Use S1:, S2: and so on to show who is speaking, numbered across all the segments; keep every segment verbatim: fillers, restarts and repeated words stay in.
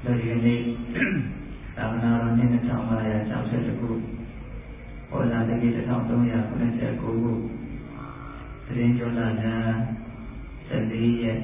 S1: လူဒီနေ့သာဝနာတော်နှစ်နှစ်ထောင်ပါးရာ၆၁ခုဟောလာတကိတစ်ထောင်သုံးရာခုနှစ်ဆယ်ကိုခုသတင်းကျော်လာတဲ့၁၄ရက်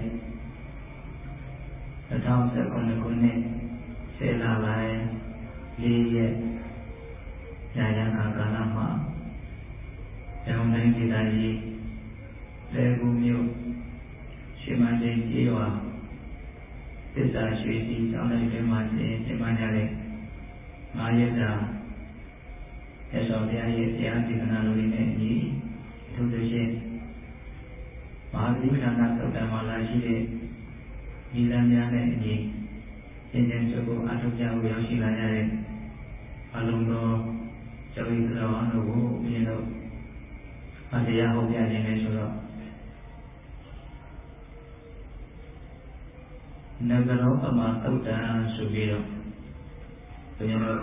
S1: ၂၀၁၉ခုနှစ်ဆယ်လပိုင်း၄ရက်ရာယနာကာလမှာရန်ကုန်တိုင်းဒေသကြီးလေကူမြို့ရှိမတိတ်ကြီးရွာသစ္စာရွှေစီကျောင်းတိုင်းတွင်မှာကျင်းကျင်းပကြတဲ့ငါးရက်တာရသော်ဘုရားရဲ့တရားဒေသနာတော်လေးနဲ့အညီအထူးသဖြင့်မဟာသီလနာသုတ်တံမှာလာရှိတဲ့ဒီလမ်းများနဲ့အညီသင်္ကြန်စုကိုအထောက်အကူရောက်ရှိလာကြတဲ့အလုံးသောကျောင်းတော်တော်တို့ကိုမြင်တော့အတရားဟောပြခြင်းနဲ့ဆိုတော့နဂရောအမသုတ်တံဆိုပြီးတော့ဘုရားတို့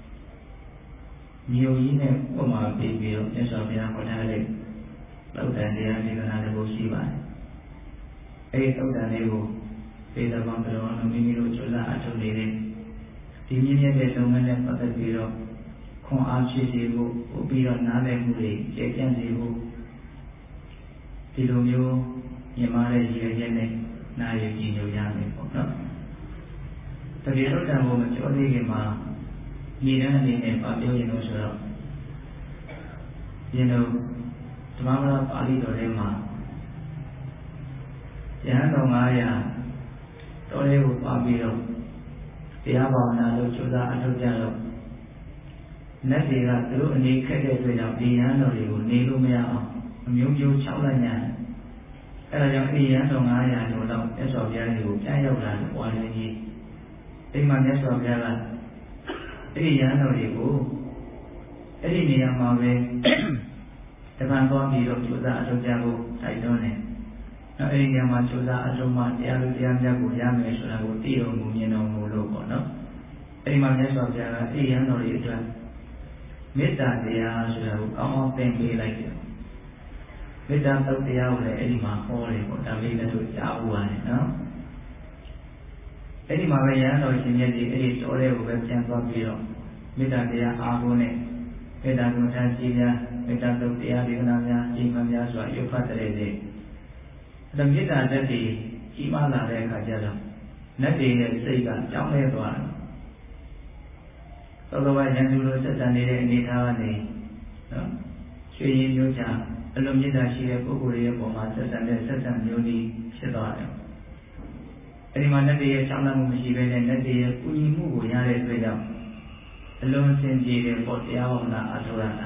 S1: မြို့ကြီးနဲ့ဥပမာပေးပြီးတော့မြတ်စွာဘုရားဟောထားတဲ့သုတ်တံတရားဒေသနာတစ်ခုရှိပါတယ်။အဲဒီသုတ်တံလေးကိုပေတပေါင်းတော်တော်မိမိတို့ကြိုးစားအထောက်နေတဲ့ဒီမြင့်မြတ်တဲ့လုပ်ငန်းနဲ့ပတ်သက်ပြီးတော့ခွန်အားဖြစ်စေဖို့ပို့ပြီးတော့နားလည်မှုတွေကျေပြန့်စေဖို့ဒီလိုမျိုးမြင်မာတဲ့ရည်ရွယ်ချက်နဲ့နာရီကြည်ညိုရမယ်ပေါ့နော်တကယ်လို့တန်ဖို့မကြောသေးခင်မှာညီတဲ့အနေနဲ့ပါပြောရင်လို့ဆိုတော့ဒီလိုဓမ္မမပါဠိတော်ထဲမှာယဟန်တော်၅ရာတော်လေးကိုပါပြီးတော့တရားဘာဝနာလို့ကြိုးစားအထောက်ကြတော့နတ်တွေကသူတို့အနေခက်တဲ့အတွက်ကြောင့်ဒီယဟန်တော်တွေကိုနေလို့မရအောင်အမျိုးမျိုး၆လက်ညာအဲဒါကြောင့်အဲဒီယဟန်တော်၅ရာကျော်တော့မြတ်စွာဘုရားကိုပြန်ရောက်လာတဲ့ဘဝလေးကြီးအိမ်မှာမြတ်စွာဘုရားကအဲဒီယဟန်တော်တွေကိုအဲ့ဒီနေရာမှာပဲတပံသွားပြီးတော့ကြိုးစားအထောက်ကြဖို့တိုက်တွန်းတယ်။နောက်အဲဒီနေရာမှာကြိုးစားအထောက်မှတရားလူတရားမြတ်ကိုရမယ်ဆိုတာကိုသိတော်မူမြင်တော်မူလို့ပေါ့နော်။အဲဒီမှာမြတ်စွာဘုရားကအဲဒီယဟန်တော်တွေအတွက်မေတ္တာတရားဆိုတာကိုကောင်းကောင်းသင်ပေးလိုက်တယ်။မေတ္တာသုတ်တရားကိုလည်းအဲဒီမှာဟောတယ်ပေါ့ဒါလေးလည်းတို့ကြားဖို့ရတယ်နော်။အဲဒီမှာပဲယဟန်တော်ရှင်မြတ်ကြီးအဲဒီတော်တဲ့ကိုပဲပြန်သွားပြီးတော့မေတ္တာတရားအားကိုးနဲ့မေတ္တာကိုထားကြည်များမေတ္တာသုတ်တရားဒေသနာများကြီးမှများစွာရုပ်ဖတ်တဲ့တဲ့ဒါမေတ္တာဓာတ်တွေကြီးမားလာတဲ့အခါကျတော့နတ်တွေရဲ့စိတ်ကကြောင်းလဲသွားတယ်သောတော်ဘာဉာဏ်သူလိုဆက်ဆံနေတဲ့အနေအထားကနေနော်ရွှေရင်မျိုးချအလုံးမေတ္တာရှိတဲ့ပုဂ္ဂိုလ်ရဲ့ပုံမှာဆက်ဆံတဲ့ဆက်ဆံမျိုးကြီးဖြစ်သွားတယ်အဲဒီမှာနတ်တွေရဲ့ချောင်းလမ်းမှုမရှိဘဲနဲ့နတ်တွေရဲ့ကုညီမှုကိုရတဲ့အတွက်ကြောင့်အလုံးစင်ကြည်တဲ့ပေါ်တရားဟောတာအထောက်ရတာ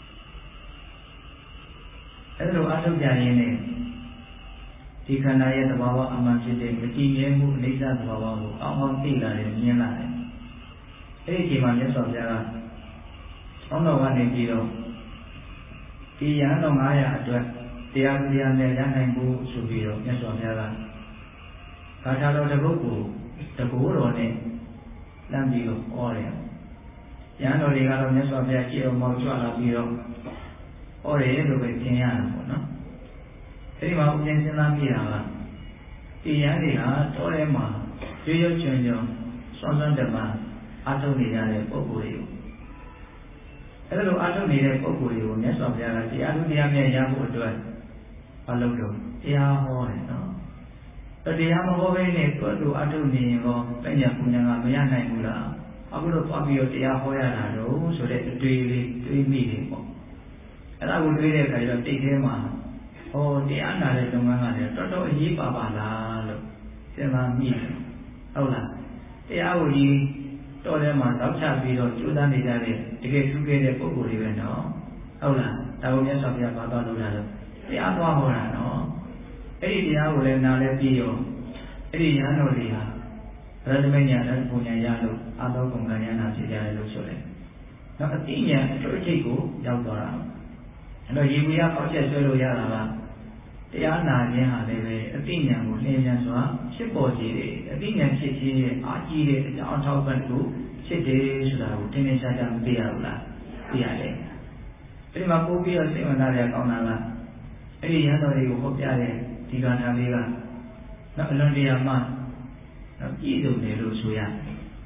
S1: အဲလိုအထောက်ကြရင်းနဲ့ဒီခန္ဓာရဲ့သဘာဝအမှန်ဖြစ်တဲ့မတည်မြဲမှုအနိစ္စသဘာဝကိုအောင်းအောင်းသိလာတယ်မြင်လာတယ်အဲဒီအချိန်မှာမြတ်စွာဘုရားကအောင်းတော်ကနေပြီးတော့ဒီယဟန်တော်၅ရာအတွက်တရားတရားနဲ့ရနိုင်ဖို့ဆိုပြီးတော့မြတ်စွာဘုရားကဘာသာတော်တစ်ပုဒ်ကိုတကူတော်နဲ့လမ်းပြီးတော့ဟောတယ်ယဟန်တော်တွေကတော့မြတ်စွာဘုရားကြည့်တော်မောက်ကြွလာပြီးတော့ဟောတယ်လို့ပဲသင်ရတာပေါ့နော်အဲဒီမှာဥပ္ပင်စဉ်းစားပြတာကဒီယဟန်တွေဟာတော်ထဲမှာရွရွချွန်ချွန်စွမ်းစွမ်းတမအထုတ်နေကြတဲ့ပုဂ္ဂိုလ်တွေကိုအဲလိုအထုတ်နေတဲ့ပုဂ္ဂိုလ်တွေကိုမြတ်စွာဘုရားကတရားလူတရားမြတ်ရဖို့အတွက်မလုပ်တော့တရားဟောတယ်နော်တရားမဟောဘဲနဲ့သူ့လိုအထုတ်နေရင်တော့ပညာပူညာကမရနိုင်ဘူးလားအခုတော့သွားပြီးတော့တရားဟောရတာတော့ဆိုတဲ့အတွေ့လေးတွေးမိတယ်ပေါ့အဲ့ဒါကိုတွေးတဲ့အခါကျတော့တိတ်ထဲမှာဟောတရားနာတဲ့လုပ်ငန်းကလည်းတော်တော်အရေးပါပါလားလို့စဉ်းစားမိတယ်ဟုတ်လားတရားကိုဒီတော်ထဲမှာတောက်ချပြီးတော့ကြိုးစားနေကြတဲ့တကယ်ထူးခဲ့တဲ့ပုဂ္ဂိုလ်တွေပဲနော်ဟုတ်လားဒါကိုမြတ်စွာဘုရားဘာသွားလို့လဲတရားသွားဟောတာနော်အဲ့ဒီတရားကိုလည်းနားလဲပြီးရောအဲ့ဒီရဟန်းတော်တွေဟာရတ္တမညာနဲ့ဘုံညာရလို့အာသောကုံကညာနာဖြစ်ကြတယ်လို့ဆိုတယ်။နောက်အတိညာအထွတ်အထိပ်ကိုရောက်သွားတာ။အဲ့တော့ရေဝေရပေါက်ချက်ဆွဲလို့ရတာကတရားနာခြင်းဟာလည်းပဲအတိညာကိုလင်းမြန်စွာဖြစ်ပေါ်စေတယ်။အတိညာဖြစ်ခြင်းရဲ့အာကြီးတဲ့အကြောင်းအထောက်ပံ့ကိုဖြစ်တယ်ဆိုတာကိုတင်းတင်းရှားရှားမသိရဘူးလား။သိရတယ်။အဲ့ဒီမှာပို့ပြီးတော့စိတ်ဝင်စားရကောင်းတာကအဲ့ဒီရဟန်းတော်တွေကိုဟောပြတဲ့ဒီကထာလေးကနောက်အလွန်တရာမှပြည့်စုံတယ်လို့ဆိုရတယ်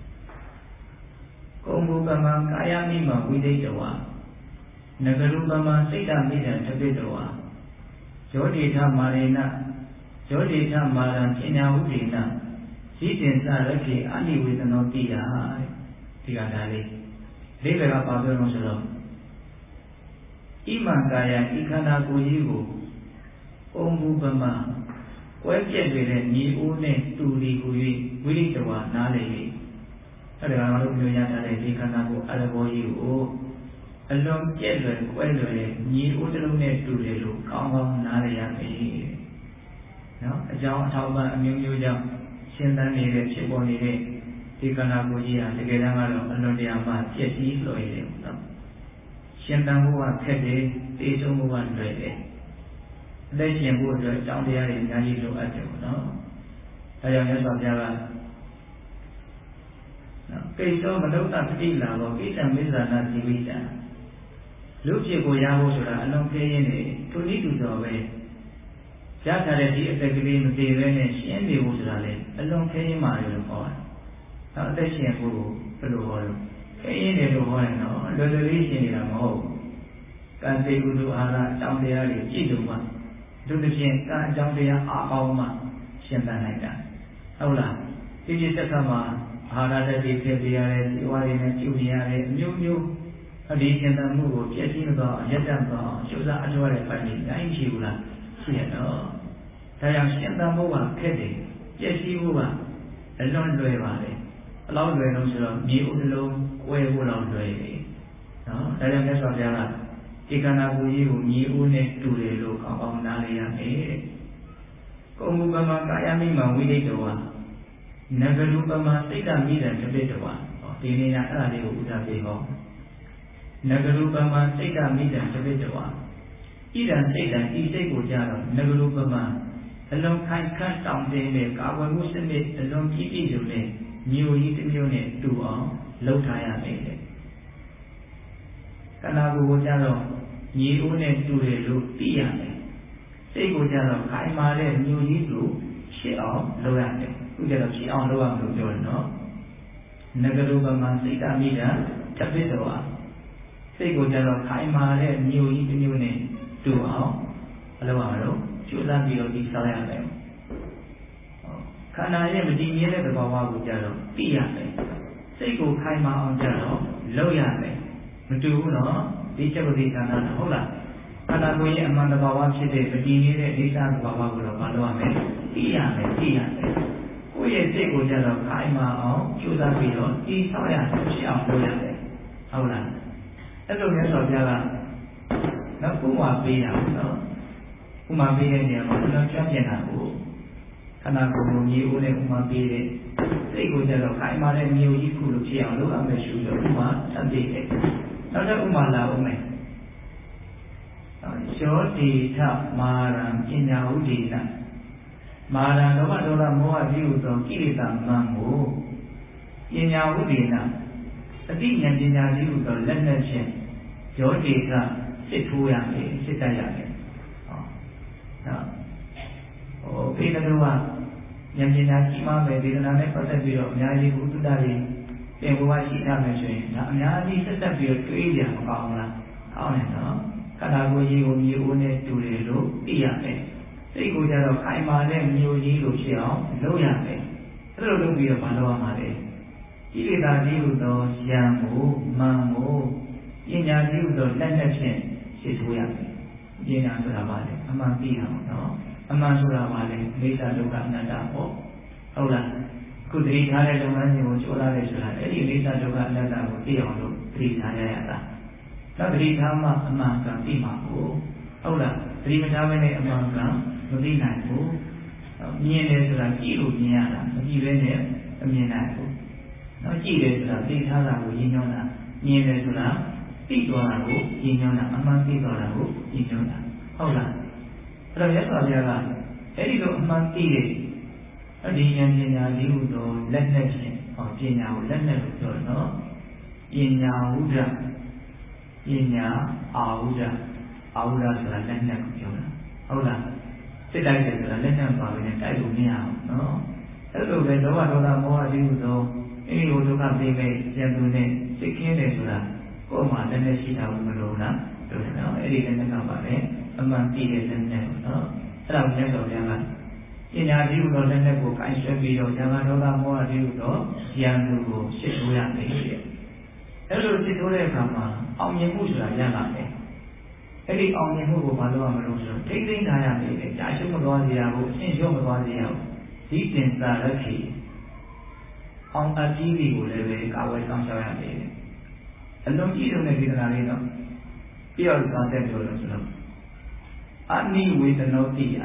S1: ကုံဘူပမကာယမိမဝိသိတဝါနဂရုပမစိတ်တမိတံတပိတဝါယောတိထမာရေနယောတိထမာရံပညာဝုဒိနဇိတင်စရခေအာနိဝေသနောတိယဒီကဒါလေးလေးပဲကပါပြောလို့ဆိုတော့ဣမံကာယဤခန္ဓာကိုယ်ကြီးကိုကုံဘူပမကွဲပြက်နေတဲ့ညီအိုးနဲ့တူဒီကို၍ဝိရိတဝါနားလေ၏အဲ့ဒါကငါတို့ပြောရတဲ့ဒီခန္ဓာကိုယ်အရဘောကြီးကိုအလုံးပြက်လွယ်ကွဲလွယ်တဲ့ညီအိုးတစ်လုံးနဲ့တူတယ်လို့ကောင်းကောင်းနားလည်ရမယ်နော်အကြောင်းအထောက်အပံ့အမျိုးမျိုးကြောင့်ရှင်းတန်းနေတဲ့ဖြစ်ပေါ်နေတဲ့ဒီခန္ဓာကိုယ်ကြီးဟာတကယ်တမ်းကတော့အလွန်တရာမှပြည့်စည်လွယ်တယ်နော်ရှင်းတန်းဖို့ကခက်တယ်သိဆုံးဖို့ကလွယ်တယ်အသက်ရှင်ဖို့အတွက်အကြောင်းတရားတွေအများကြီးလိုအပ်တယ်ပေါ့နော်ဒါကြောင့်မြတ်စွာဘုရားကနော်ကိစ္စမနုဿပတိလာဘောကိစ္စမေဇာနာဇီဝိတံလူဖြစ်ကိုရဖို့ဆိုတာအလုံးသေးရင်းနေသူနည်းတူတော်ပဲရထားတဲ့ဒီအသက်ကလေးမသေးပဲနဲ့ရှင်းနေဖို့ဆိုတာလေအလုံးသေးရင်းမှလို့ခေါ်တယ်။နောက်အသက်ရှင်ဖို့ဘယ်လိုဟောလို့သေးရင်းတယ်လို့ဟောတယ်နော်လွယ်လွယ်လေးရှင်းနေတာမဟုတ်ဘူး။ကံစေကုသိုလ်အာရအကြောင်းတရားတွေကြည့်လို့မှသူတစ်ဖြင့်ကံအကြောင်းတရားအားကောင်းမှရှင်းတတ်နိုင်တာဟုတ်လားဒီဒီသက်သက်မှာအာဟာရတည်းဖြစ်ပြရတယ်ဒီဝါရီနဲ့ကျူနေရတယ်အမျိုးမျိုးဒီရှင်းတတ်မှုကိုပြည့်စည်တော့အရက်တတ်တော့ကျိုးစားအထောက်တဲ့ပိုင်းကြီးတိုင်းရှိဘူးလားရှိရတော့ဒါကြောင့်ရှင်းတတ်မှုကခက်တယ်ပြည့်စည်မှုကအလွန်လွယ်ပါလေအလောက်လွယ်လို့ဆိုတော့မြေဥတစ်လုံးကွဲဖို့တော့လွယ်တယ်နော်ဒါကြောင့်မြတ်စွာဘုရားကဒီခန္ဓာကိုယ်ကြီးကိုမြေဥနဲ့တူတယ်လို့ကောင်းကောင်းနားလည်ရမယ်တဲ့ကုံမူပမကာယမိမဝိသိတဝါနဂရုပမစိတ်တမိတံတပိတဝါဒီနေရာအဲ့ဒါလေးကိုဥဒ္ဒါပြေဟောနဂရုပမစိတ်တမိတံတပိတဝါဣဒံစိတ်တံဤစိတ်ကိုကြတော့နဂရုပမအလုံးခိုင်ခန့်တောင်းတင်းတဲ့ကာဝယ်မှုစနစ်အလုံးကြီးကြီးစုံနဲ့မျိုးကြီးတစ်မျိုးနဲ့တူအောင်လုပ်ထားရမယ်တဲ့ခန္ဓာကိုယ်ကိုကြတော့ညီဦးနဲ့တူတယ်လို့သိရမယ်စိတ်ကိုကြတော့ခိုင်မာတဲ့မျိုးကြီးလိုဖြစ်အောင်လုပ်ရမယ်ခုကြတော့ဖြစ်အောင်လုပ်ရမယ်လို့ပြောတယ်နော်နဂရုပမစိတ်တမိတာတပိတဝါစိတ်ကိုကြတော့ခိုင်မာတဲ့မျိုးကြီးတစ်မျိုးနဲ့တူအောင်အလုပ်ရတော့ကျိုးစားပြီးတော့ဒီဆောင်ရမယ်ခန္ဓာရဲ့မတည်မြဲတဲ့သဘောဝကိုကြတော့သိရမယ်စိတ်ကိုခိုင်မာအောင်ကြတော့လုပ်ရမယ်မတူဘူးနော်ဒီချက်ပတိခန္ဓာဟုတ်လားခန္ဓာကိုယ်ရဲ့အမှန်တဘာဝဖြစ်တဲ့မတည်နေတဲ့အိဋ္ဌသဘာဝကိုတော့မလုပ်ရမယ်သိရမယ်သိရမယ်ကိုယ့်ရဲ့စိတ်ကိုကြတော့ခိုင်မာအောင်ကြိုးစားပြီးတော့ဒီဆောင်ရဖြစ်အောင်လုပ်ရမယ်ဟုတ်လားအဲ့လိုမျိုးဆိုပြတာနောက်ဥမာပေးရအောင်နော်ဥမာပေးတဲ့နေရာမှာကျွန်တော်ပြောပြတာကိုခန္ဓာကိုယ်ကိုမြေဦးနဲ့ဥမာပေးတဲ့စိတ်ကိုကြတော့ခိုင်မာတဲ့မျိုးကြီးခုလိုဖြစ်အောင်လုပ်ရမယ်ဆိုတော့ဥမာဆက်ပေးတယ်နောက်တစ်ဥမာလာဦးမယ်ယောတိထမာရံပညာဥဒိနမာရံလောဘဒေါသမောဟပြုသောကိလေသာမှန်ကိုပညာဥဒိနအတိဉာဏ်ပညာရှိဟုသောလက်နဲ့ဖြင့်ယောတိထစစ်ထိုးရမယ်စစ်တတ်ရမယ်ဟောနော်ဟိုဘေဒနာကဉာဏ်ပညာကြီးမှပဲဒေသနာနဲ့ပတ်သက်ပြီးတော့အများကြီးဘုဒ္ဓတာတွေပြင်ဘဝရှိရမယ်ဆိုရင်ဒါအများကြီးဆက်သက်ပြီးတော့တွေးကြမကောင်းလားကောင်းတယ်နော်ခန္ဓာကိုယ်ကြီးကိုမြေဦးနဲ့တူတယ်လို့သိရမယ်စိတ်ကိုကြတော့ခိုင်မာတဲ့မျိုးကြီးလိုဖြစ်အောင်လုပ်ရမယ်အဲ့လိုလုပ်ပြီးတော့မလုပ်ရမှာလေကိလေသာကြီးဟူသောဉာဏ်ကိုမှန်ကိုပညာကြီးဟူသောလက်နဲ့ဖြင့်ရှင်းထိုးရမယ်ပညာဆိုတာပါလေအမှန်သိအောင်နော်အမှန်ဆိုတာပါလေမိစ္ဆာဒုက္ခအနတ္တပေါ့ဟုတ်လားခုတတိထားတဲ့လုပ်ငန်းရှင်ကိုကြိုးစားတယ်ဆိုတာအဲ့ဒီမိစ္ဆာဒုက္ခအနတ္တကိုသိအောင်လို့တတိထားရရတာနောက်တတိထားမှအမှန်ကန်သိမှာကိုဟုတ်လားတတိမထားဘဲနဲ့အမှန်ကန်မသိနိုင်ဘူးမြင်တယ်ဆိုတာကြည့်လို့မြင်ရတာမကြည့်ဘဲနဲ့မမြင်နိုင်ဘူးနောက်ကြည့်တယ်ဆိုတာသိထားတာကိုရင်းနှောင်းတာမြင်တယ်ဆိုတာသိသွားတာကိုရင်းနှောင်းတာအမှန်သိသွားတာကိုရင်းနှောင်းတာဟုတ်လားအဲ့တော့ရသော်ဘုရားကအဲ့ဒီလိုအမှန်သိတဲ့အဲ့ဒီဉာဏ်ပညာလေးဟုသောလက်နဲ့ဖြင့်ဟောပညာကိုလက်နဲ့လို့ပြောတယ်နော်ပညာဝုဒ္ဓပညာအာဝုဒ္ဓအာဝုဒ္ဓဆိုတာလက်နဲ့ကိုပြောတာဟုတ်လားစစ်တိုက်တယ်ဆိုတာလက်နဲ့ပါပဲနဲ့တိုက်လို့မရဘူးနော်ပအဲ့လိုပဲလောဘဒေါသမောဟတိဟုသောအဲ့ဒီဒုက္ခပေးမဲ့ဉာဏ်သူနဲ့စိတ်ခင်းတယ်ဆိုတာကိုယ်မှလည်းလည်းရှိတာဘူးမလို့လားတို့တယ်နော်အဲ့ဒီလည်းကပါပဲအမှန်တည်တဲ့ဉာဏ်နဲ့နော်အဲ့ဒါကိုမြတ်စွာဘုရားကပညာတိဟုသောလက်နဲ့ကိုကိုင်ဆွဲပြီးတော့ဉာဏ်ဒေါသမောဟတိဟုသောဉာဏ်သူကိုရှင်းလို့ရမယ်တဲ့အဲ့လိုရှင်းလို့တဲ့အခါမှာအောင်မြင်မှုဆိုတာရလာတယ်အဲ့ဒီအောင်မြင်မှုကိုမလုပ်ရမလို့ဆိုတော့ထိမ့်သိမ့်ထားရမယ်လေကြာရှုံးမသွားစေရဘူးအရှင်းရှုံးမသွားစေရဘူးဒီတင်သာလက်ခေအောင်အကြီးကြီးကိုလည်းပဲကာဝယ်ဆောင်ရှောက်ရမယ်အလုံးကြီးတဲ့ဒေသနာလေးတော့ပြောရသွားတဲ့ပြောလို့ဆိုတော့အနိဝေဒနောတိယ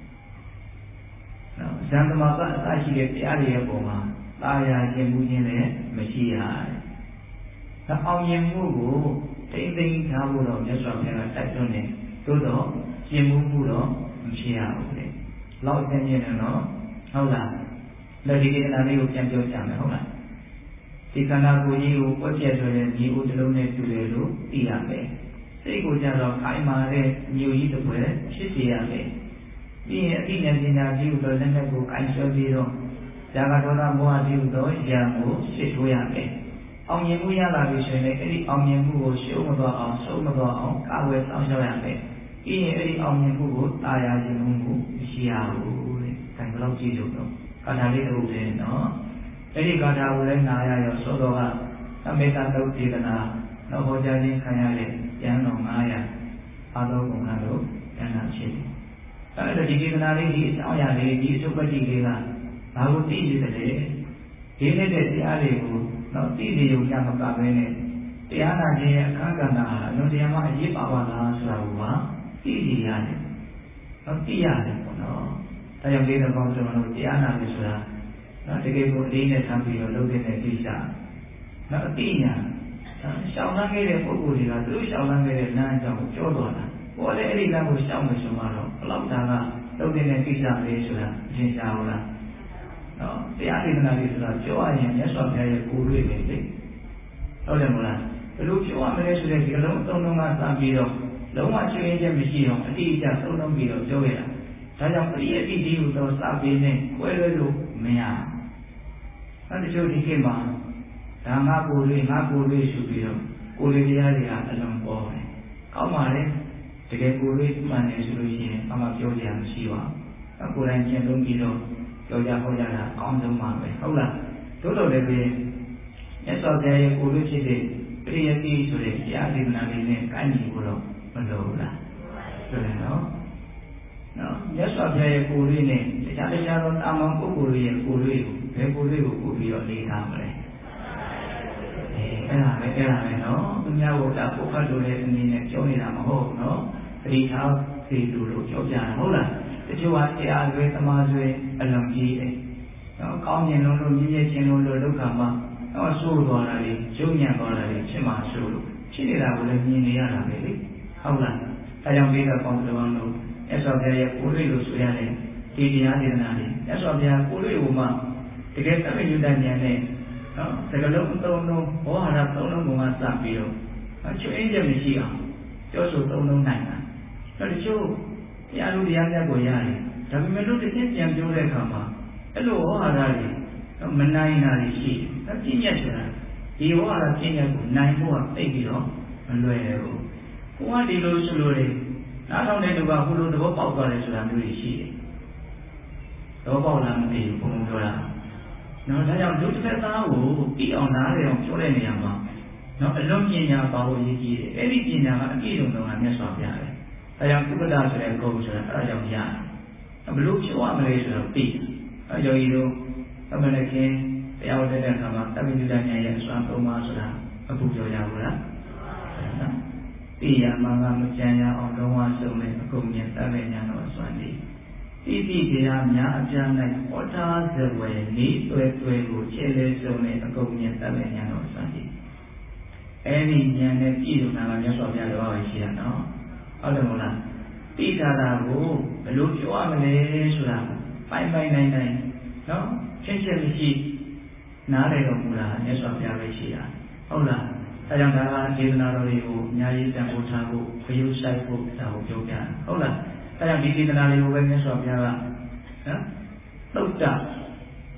S1: နော်ဇန်တမကအစရှိတဲ့တရားတွေရဲ့ပုံမှာတာယာခြင်းမှုခြင်းလည်းမရှိရတဲ့အောင်မြင်မှုကိုတိမ့်သိမ့်ထားဖို့တော့မြတ်စွာဘုရားကတိုက်တွန်းတယ်သို့တော့ကျင့်မှုမှုတော့မဖြစ်ရဘူးလေလောက်သိနေတယ်နော်ဟုတ်လားလက်ဒီဒေသနာလေးကိုပြန်ပြောကြမယ်ဟုတ်လားဒီခန္ဓာကိုယ်ကြီးကိုပွက်ပြက်ဆိုတဲ့ညီဦးတစ်လုံးနဲ့တူတယ်လို့သိရမယ်စိတ်ကိုကြတော့ခိုင်မာတဲ့မျိုးကြီးတစ်ပွဲဖြစ်စေရမယ်ပြီးရင်အသိဉာဏ်ပညာကြီးကိုလက်နဲ့ကိုအိုင်ဆွဲပြီးတော့ဇာကဒေါသမောဟကြီးကိုဉာဏ်ကိုရှင်းထိုးရမယ်အောင်မြင်မှုရလာပြီဆိုရင်အဲ့ဒီအောင်မြင်မှုကိုရှုံးမသွားအောင်ဆုံးမသွားအောင်ကာဝယ်ဆောင်ရှောက်ရမယ်ပြီးရင်အဲ့ဒီအောင်မြင်မှုကိုတာယာခြင်းမှုမရှိရဘူးတဲ့။ဒါဘယ်လောက်ကြည့်လို့တော့ကာထာလေးတို့တယ်နော်။အဲ့ဒီကာထာကိုလည်းနာရရောသောတော်ကအမေတ္တသုတ်ဒေသနာတော့ဟောကြားခြင်းခံရတဲ့ကျမ်းတော်ငါးရာအာသောကုံတို့ကျမ်းစာဖြစ်တယ်။အဲ့ဒါဒီဒေသနာလေးဒီအကြောင်းအရာလေးဒီအစုပ္ပတ္တိလေးကဘာကိုသိနေတယ်လဲ။ဒီနေ့တဲ့တရားတွေကိုတော့သိနေုံကြမကပဲနဲ့တရားနာခြင်းရဲ့အခါကဏ္ဍဟာအလုံးတရားမှအရေးပါပါလားဆိုတာကိုပါသိနေရတယ်။တော့သိရတယ်ပေါ့နော်။ဒါကြောင့်ဒီတော့ကောင်းဆုံးလို့တရားနာလို့ဆိုတာနော်တကယ်ကိုအလေးနဲ့ဆန်းပြီးတော့လုပ်တဲ့ကိစ္စ။နော်အသိဉာဏ်ရှောင်လန်းခဲ့တဲ့ပုဂ္ဂိုလ်တွေကသူတို့ရှောင်လန်းခဲ့တဲ့လမ်းကြောင်းကိုကြောသွားတာ။ဘောလည်းအဲ့ဒီလမ်းကိုရှောင်မယ်ဆိုမှတော့ဘလောက်တာကလုပ်တဲ့ကိစ္စလေးဆိုတာအရှင်းရှားဟုတ်လား။နော်တရားဒေသနာလေးဆိုတာကြောရရင်မြတ်စွာဘုရားရဲ့ကိုယ်တွေ့ပဲလေ။ဟုတ်တယ်မလား။ဘယ်လိုပြောရမလဲဆိုတဲ့ဒီအလုံးအသုံးလုံးကစပြီးတော့လုံးဝချွေးချက်မရှိတော့အတိအကျသုံးလုံးပြီးတော့ပြောရတာ။ဒါကြောင့်ပရိယတိဒီဟုသောစာပေနဲ့ကွဲလွဲလို့မရ။အဲဒါကြောင့်ဒီခေတ်မှာဒါငါကိုယ်လေးငါကိုယ်လေးဆိုပြီးတော့ကိုယ်လေးတရားတွေကအလုံးပေါ်တယ်။ကောင်းပါလေ။တကယ်ကိုယ်လေးမှန်တယ်ဆိုလို့ရှိရင်အမှပြောကြရမရှိပါဘူး။ကိုယ်တိုင်ကျင့်သုံးပြီးတော့ပြောကြဟောကြတာအကောင်းဆုံးပါပဲဟုတ်လား။တို့တော်လည်းပဲမြတ်စွာဘုရားရဲ့ကိုယ်လေးဖြစ်တဲ့ပရိယတိဆိုတဲ့တရားဒေသနာလေးနဲ့ကိုင်းညီဖို့တော့မလိုဘူးလားဆိုရင်တော့နော်မြတ်စွာဘုရားရဲ့ကိုယ်လေးနဲ့တခြားတခြားသောတာမန်ပုဂ္ဂိုလ်တွေရဲ့ကိုယ်လေးကိုဘယ်ကိုယ်လေးကိုပို့ပြီးတော့လေးထားမလဲအဲအဲ့ဒါပဲအဲ့ဒါပဲနော်သူများကိုဒါပုဂ္ဂတ်တို့ရဲ့အနေနဲ့ပြောနေတာမဟုတ်ဘူးနော်ပရိသတ်စီတူလို့ပြောပြတာဟုတ်လားတချို့ကတရားဆွေသမားဆွေအလုံးကြီးတယ်နော်ကောင်းကျင်လုံးလို့မြည်မြဲခြင်းလုံးလို့ဒုက္ခမှာတော့ဆိုးသွားတာလေကျုံညံ့သွားတာလေဖြစ်မှာဆိုးလို့ဖြစ်နေတာကိုလည်းမြင်နေရတာပဲလေဟုတ်လားအဲကြောင့်ဒီတော့ကောင်းတော်လို့မြတ်စွာဘုရားရဲ့ကိုယ်လေးလို့ဆိုရတယ်ဒီတရားဒေသနာလေးမြတ်စွာဘုရားကိုယ်လေးကိုမှတကယ်သမေယုတ္တဉာဏ်နဲ့နော်စကလုံးသုံးလုံးဘောဟာရသုံးလုံးကိုမှစပြီးတော့ချွေးချက်မရှိအောင်ပြောဆိုသုံးလုံးနိုင်တာဒါတချို့တရားလူတရားမြတ်ကိုရတယ်ဒါပေမဲ့လို့တစ်ချက်ပြန်ပြောတဲ့အခါမှာအဲ့လိုဟောဟာရတွေမနိုင်တာရှိတယ်ပြည့်ညက်ဆိုတာဒီဟောဟာရပြည့်ညက်ကိုနိုင်ဖို့ကသိပြီးတော့မလွယ်ဘူးကိုကဒီလိုဆိုလို့လေနားထောင်တဲ့လူကဟိုလိုသဘောပေါက်သွားတယ်ဆိုတာမျိုးတွေရှိတယ်သဘောပေါက်လားမသိဘူးဘုံဘုံပြောတာနော်ဒါကြောင့်လူတစ်ဖက်သားကိုပြီးအောင်နားလည်အောင်ပြောတဲ့နေရာမှာနော်အလုံးပညာပါဖို့ရည်ကြီးတယ်အဲ့ဒီပညာကအပြည့်စုံတော့မြတ်စွာဘုရားပဲဒါကြောင့်ကုပ္ပဒဆိုတဲ့ဂုဏ်ဆိုတာအဲ့ဒါကြောင့်ရတယ်ဘယ်လိုပြောရမလဲဆိုတော့ပြီးအဲယောဂီတို့သမဏခေတရားဝတ်တဲ့အခါမှာတပိဋကဉာဏ်ရဲ့အစွမ်းသုံးပါးဆိုတာအခုပြောရဘူးလားနော်သိရမှငါမကြံရအောင်လုံးဝဆုံးနဲ့အကုန်မြင်တတ်တဲ့ဉာဏ်တော်အစွမ်းဒီတိတိတရားများအပြား၌ဟောထားစဝယ်နေတွဲတွဲကိုခြေလဲဆုံးနဲ့အကုန်မြင်တတ်တဲ့ဉာဏ်တော်အစွမ်းဒီအဲဒီဉာဏ်နဲ့ပြည့်စုံတာကမြတ်စွာဘုရားတော်ပဲရှိတာနော်ဟုတ်တယ်မဟုတ်လားသိတာကိုဘယ်လိုပြောရမလဲဆိုတာပိုင်ပိုင်နိုင်နိုင်နော်ချက်ချက်မရှိနားလည်တော်မူတာမြတ်စွာဘုရားပဲရှိတာဟုတ်လားအဲကြောင့်ဒါကဒေသနာတော်တွေကိုအများကြီးတန်ဖိုးထားဖို့ခရုစိုက်ဖို့ဒါကိုပြောပြဟုတ်လားအဲကြောင့်ဒီဒေသနာတွေကိုပဲမြတ်စွာဘုရားကနော်သုတ်တ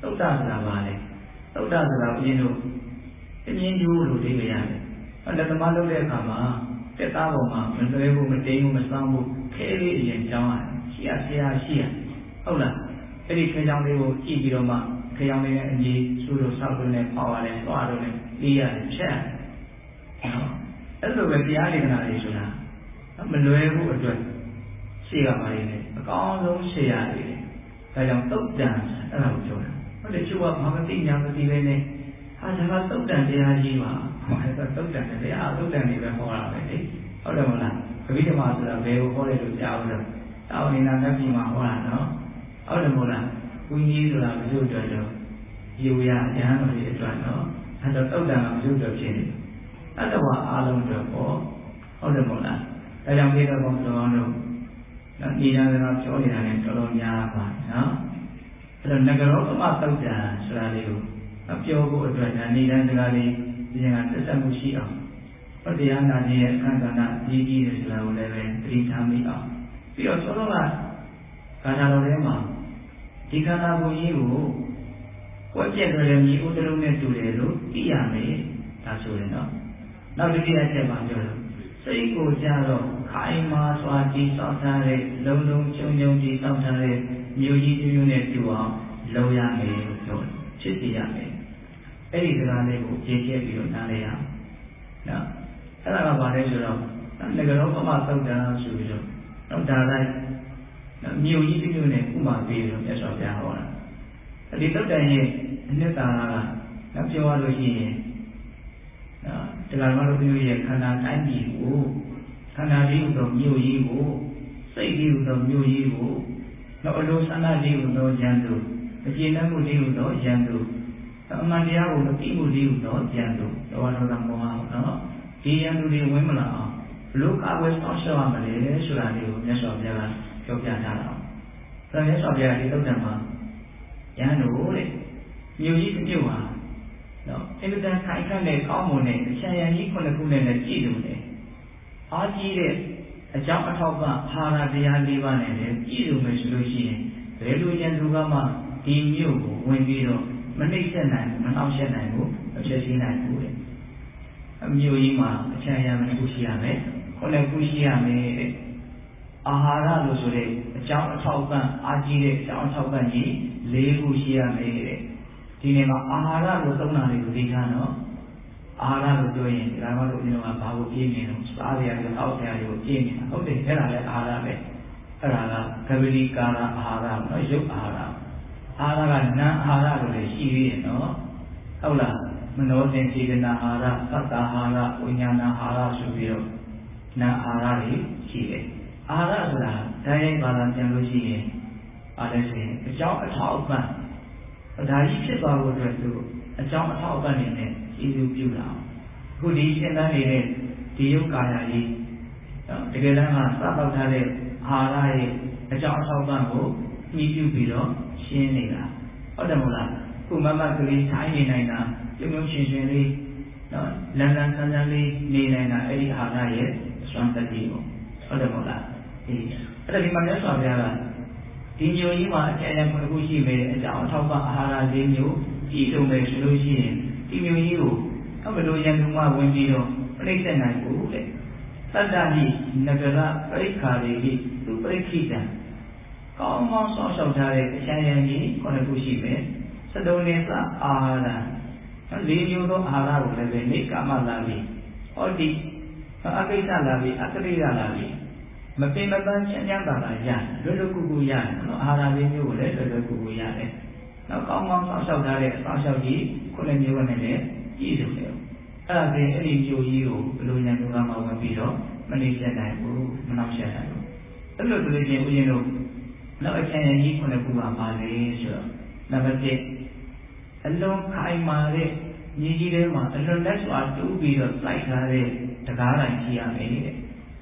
S1: သုတ်တဆိုတာပါလေသုတ်တဆိုတာအရင်တို့အမြင်ကျိုးလို့သိကြရတယ်ဟောလက်သမားလုပ်တဲ့အခါမှာတက်သားပေါ်မှာမလွဲဘူးမတိမ်ဘူးမစောင်းဘူးခဲလေးအရင်ကြောင်းရတယ်ရှိရဆရာရှိရဟုတ်လားအဲ့ဒီခဲကြောင်းလေးကိုကြည့်ပြီးတော့မှခဲကြောင်းလေးနဲ့အညီစူးလို့ဆောက်လို့နဲ့ပေါရတယ်သွားလို့နဲ့အေးရတယ်ဖြတ်နော်အဲ့လိုပဲတရားဒေသနာတွေဆိုတာမလွယ်ဘူးအတွက်ရှေ့ကပါရည်နဲ့အကောင်းဆုံးရှေ့ရတယ်ဒါကြောင့်သုတ်တန်အဲ့ဒါကိုပြောတာဟုတ်တယ်သူကဘာမသိညာမသိပဲနဲ့ဟာဒါကသုတ်တန်တရားကြီးပါဟောအဲ့ဒါသုတ်တန်တရားသုတ်တန်တွေပဲဟောတာပဲလေဟုတ်တယ်မလားခဗိဓမ္မာဆိုတာဘယ်ကိုဟောတယ်လို့ကြားလို့တောင်းနေတာတက်ပြီးမှဟောတာနော်ဟုတ်တယ်မလားဝိနည်းဆိုတာဘယ်လိုအတွက်တော့ယူရရဟန်းတော်တွေအတွက်နော်အဲ့တော့သုတ်တန်ကဘယ်လိုအတွက်ဖြစ်နေအဲ့တော့အားလုံးအတွက်ပေါ့ဟုတ်တယ်မလားဒါကြောင့်ဒီတော့ဘုံတော်တို့နော်ဒီနာကတော့ပြောနေတာလည်းတော်တော်များပါနော်အဲ့တော့ငကရောပမသုတ်တံဆိုတာလေးကိုပြောဖို့အတွက်ဒါနေတိုင်းစကားလေးဒီကသက်သက်မှုရှိအောင်ဟောတရားနာခြင်းရဲ့အခမ်းကဏ္ဍကြီးကြီးတယ်ဆိုတာကိုလည်းပဲသတိထားမိအောင်ပြီးတော့သောတော်ကခန္ဓာတော်ထဲမှာဒီခန္ဓာကိုယ်ကြီးကိုကွက်ပြက်တယ်မြေဥဒလုံးနဲ့တူတယ်လို့သိရမယ်ဒါဆိုရင်တော့နောက်တစ်ချက်အချက်ပါပြောလို့စိတ်ကိုကြတော့ခိုင်မာစွာတည်ဆောက်ထားတဲ့လုံလုံချုံချုံတည်ဆောက်ထားတဲ့မြို့ကြီးတစ်မြို့နဲ့တူအောင်လုပ်ရမယ်လို့ပြောတယ်ဖြစ်စီရမယ်အဲ့ဒီစကားလေးကိုကြည့်ကြည့်ပြီးတော့နားလည်ရအောင်နော်အဲ့ဒါကဘာလဲဆိုတော့ငကရောပမသုတ်တံဆိုပြီးတော့တော့ဒါလိုက်မြို့ကြီးတစ်မြို့နဲ့ဥမာပေးလို့မြတ်စွာဘုရားဟောတာဒီသုတ်တံရဲ့အနှစ်သာရကပြောရလို့ရှိရင်နော်တရားတော်တို့မျိုးရဲ့ခန္ဓာတိုင်းပြည်ကိုခန္ဓာလေးဟူသောမြို့ကြီးကိုစိတ်ကြီးဟူသောမြို့ကြီးကိုနောက်အလိုဆန္ဒလေးဟူသောဉာဏ်တို့အကျဉ်းနှံမှုလေးဟူသောဉာဏ်တို့အမှန်တရားကိုမသိမှုလေးဟူသောဉာဏ်တို့လောဘဒေါသမောဟနော်ဒီဉာဏ်တို့တွေဝင်မလာအောင်ဘလို့ကာဝယ်ဆောင်ရှောက်ရမလဲဆိုတာလေးကိုမြတ်စွာဘုရားကပြောပြထားတာ။ဒါမြတ်စွာဘုရားဒီသုတ်တံမှာဉာဏ်တို့တဲ့မြို့ကြီးတစ်မြို့ဟာနော်အင်မတန်ခိုင်ခန့်တဲ့ကောင်းမွန်တဲ့အချမ်းရံကြီးခုနှစ်ခုနဲ့လည်းကြည့်လို့လေအားကြီးတဲ့အကြောင်းအထောက်ပံ့အာဟာရတရား၄ပါးနဲ့လည်းကြည့်လို့မယ်ဆိုလို့ရှိရင်ဘယ်လိုဉာဏ်သူကမှဒီမြို့ကိုဝင်ပြီးတော့မနှိမ့်ဆက်နိုင်မနှောင့်ယှက်နိုင်ဘူးမဖြစ်စေနိုင်ဘူးတဲ့အမြို့ကြီးမှာအချမ်းရံတစ်ခုရှိရမယ်ခုနှစ်ခုရှိရမယ်တဲ့အာဟာရလို့ဆိုတဲ့အကြောင်းအထောက်ပံ့အားကြီးတဲ့အကြောင်းအထောက်ပံ့ကြီး၄ခုရှိရမယ်တဲ့ဒီနေ့မှာအာဟာရလို့သုံးတာတွေကိုသိထားတော့အာဟာရလို့ပြောရင်ဒါမှမဟုတ်ဒီလိုကဘာကိုပြည့်နေလို့စားရရအောက်ရရကိုပြည့်နေတာဟုတ်တယ်အဲ့ဒါလည်းအာဟာရပဲအဲ့ဒါကကဗတိကာရအာဟာရနော်ရုပ်အာဟာရအာဟာရကနာအာဟာရလို့လည်းရှိသေးတယ်နော်ဟုတ်လားမနောစဉ်စေတနာအာဟာရသတ္တအာဟာရဝိညာဏအာဟာရဆိုပြီးတော့နာအာဟာရတွေရှိတယ်အာဟာရဆိုတာတိုင်းဘာသာပြန်လို့ရှိရင်အားလည်းဆိုရင်အကြောင်းအထောက်အပံ့ဒါကြီးဖြစ်သွားဖို့အတွက်သူအကြောင်းအထောက်အပံ့နေနဲ့ကျေးဇူးပြုတာအခုဒီရှင်းတန်းနေတဲ့ဒီယုတ်ကာယကြီးတကယ်တမ်းကစပေါက်ထားတဲ့အာဟာရရဲ့အကြောင်းအထောက်အပံ့ကိုညှိပြုပြီးတော့ရှင်းနေတာဟုတ်တယ်မဟုတ်လားခုမမကလေးထိုင်းနေနိုင်တာပြုံပြုံရှင်ရှင်လေးနော်လန်လန်ဆန်းဆန်းလေးနေနိုင်တာအဲ့ဒီအာဟာရရဲ့အစွမ်းတတိကိုဟုတ်တယ်မဟုတ်လားဒီအဲ့ဒါဒီမှာမြတ်စွာဘုရားကဒီမျိုးကြီးမှာအကျဉ်းချုပ်တစ်ခုရှိမယ်အကြောင်းအထောက်ပံ့အာဟာရ၄မျိုးကြည့်လို့မယ်ဆိုလို့ရှိရင်ဒီမျိုးကြီးကိုအမလို့ရန်သူမှဝင်ပြီးတော့ပြိဋ္ဌာန်နိုင်ဘူးတဲ့သတ္တဟိနဂရပရိခါရေဟိသူပရိခိတံကောင်းကောင်းဆောင်းရှောက်ထားတဲ့အချမ်းရံကြီးခုနှစ်ခုရှိမယ်သတုံနေသအာဟာရ၄မျိုးသောအာဟာရကိုလည်းပဲနေကာမလာပြီးဟောဒီအကိစ္စလာပြီးအတ္တိရလာပြီးမပင်မပန်းချမ်းချမ်းသာသာရလွယ်လွယ်ကူကူရတယ်နော်အာဟာရလေးမျိုးကိုလည်းလွယ်လွယ်ကူကူရတယ်နောက်ကောင်းကောင်းဆောက်ရှောက်ထားတဲ့အဆောက်အအုံကြီးခုနှစ်မျိုးနဲ့လည်းကြည့်စုံတယ်အဲ့ဒါပြင်အဲ့ဒီမျိုးကြီးကိုဘယ်လိုဉာဏ်ကမှဝင်ပြီးတော့မနှိမ့်ဆက်နိုင်ဘူးမနှောင့်ယှက်နိုင်ဘူးအဲ့လိုဆိုလို့ချင်းဦးဇင်းတို့နောက်အချမ်းရကြီးခုနှစ်ခုကပါလေဆိုတော့နံပါတ်၁အလုံးခိုင်မာတဲ့ညီကြီးထဲမှာအလွန်လက်စွာတူးပြီးတော့စိုက်ထားတဲ့တရားတိုင်းရှိရမယ်တဲ့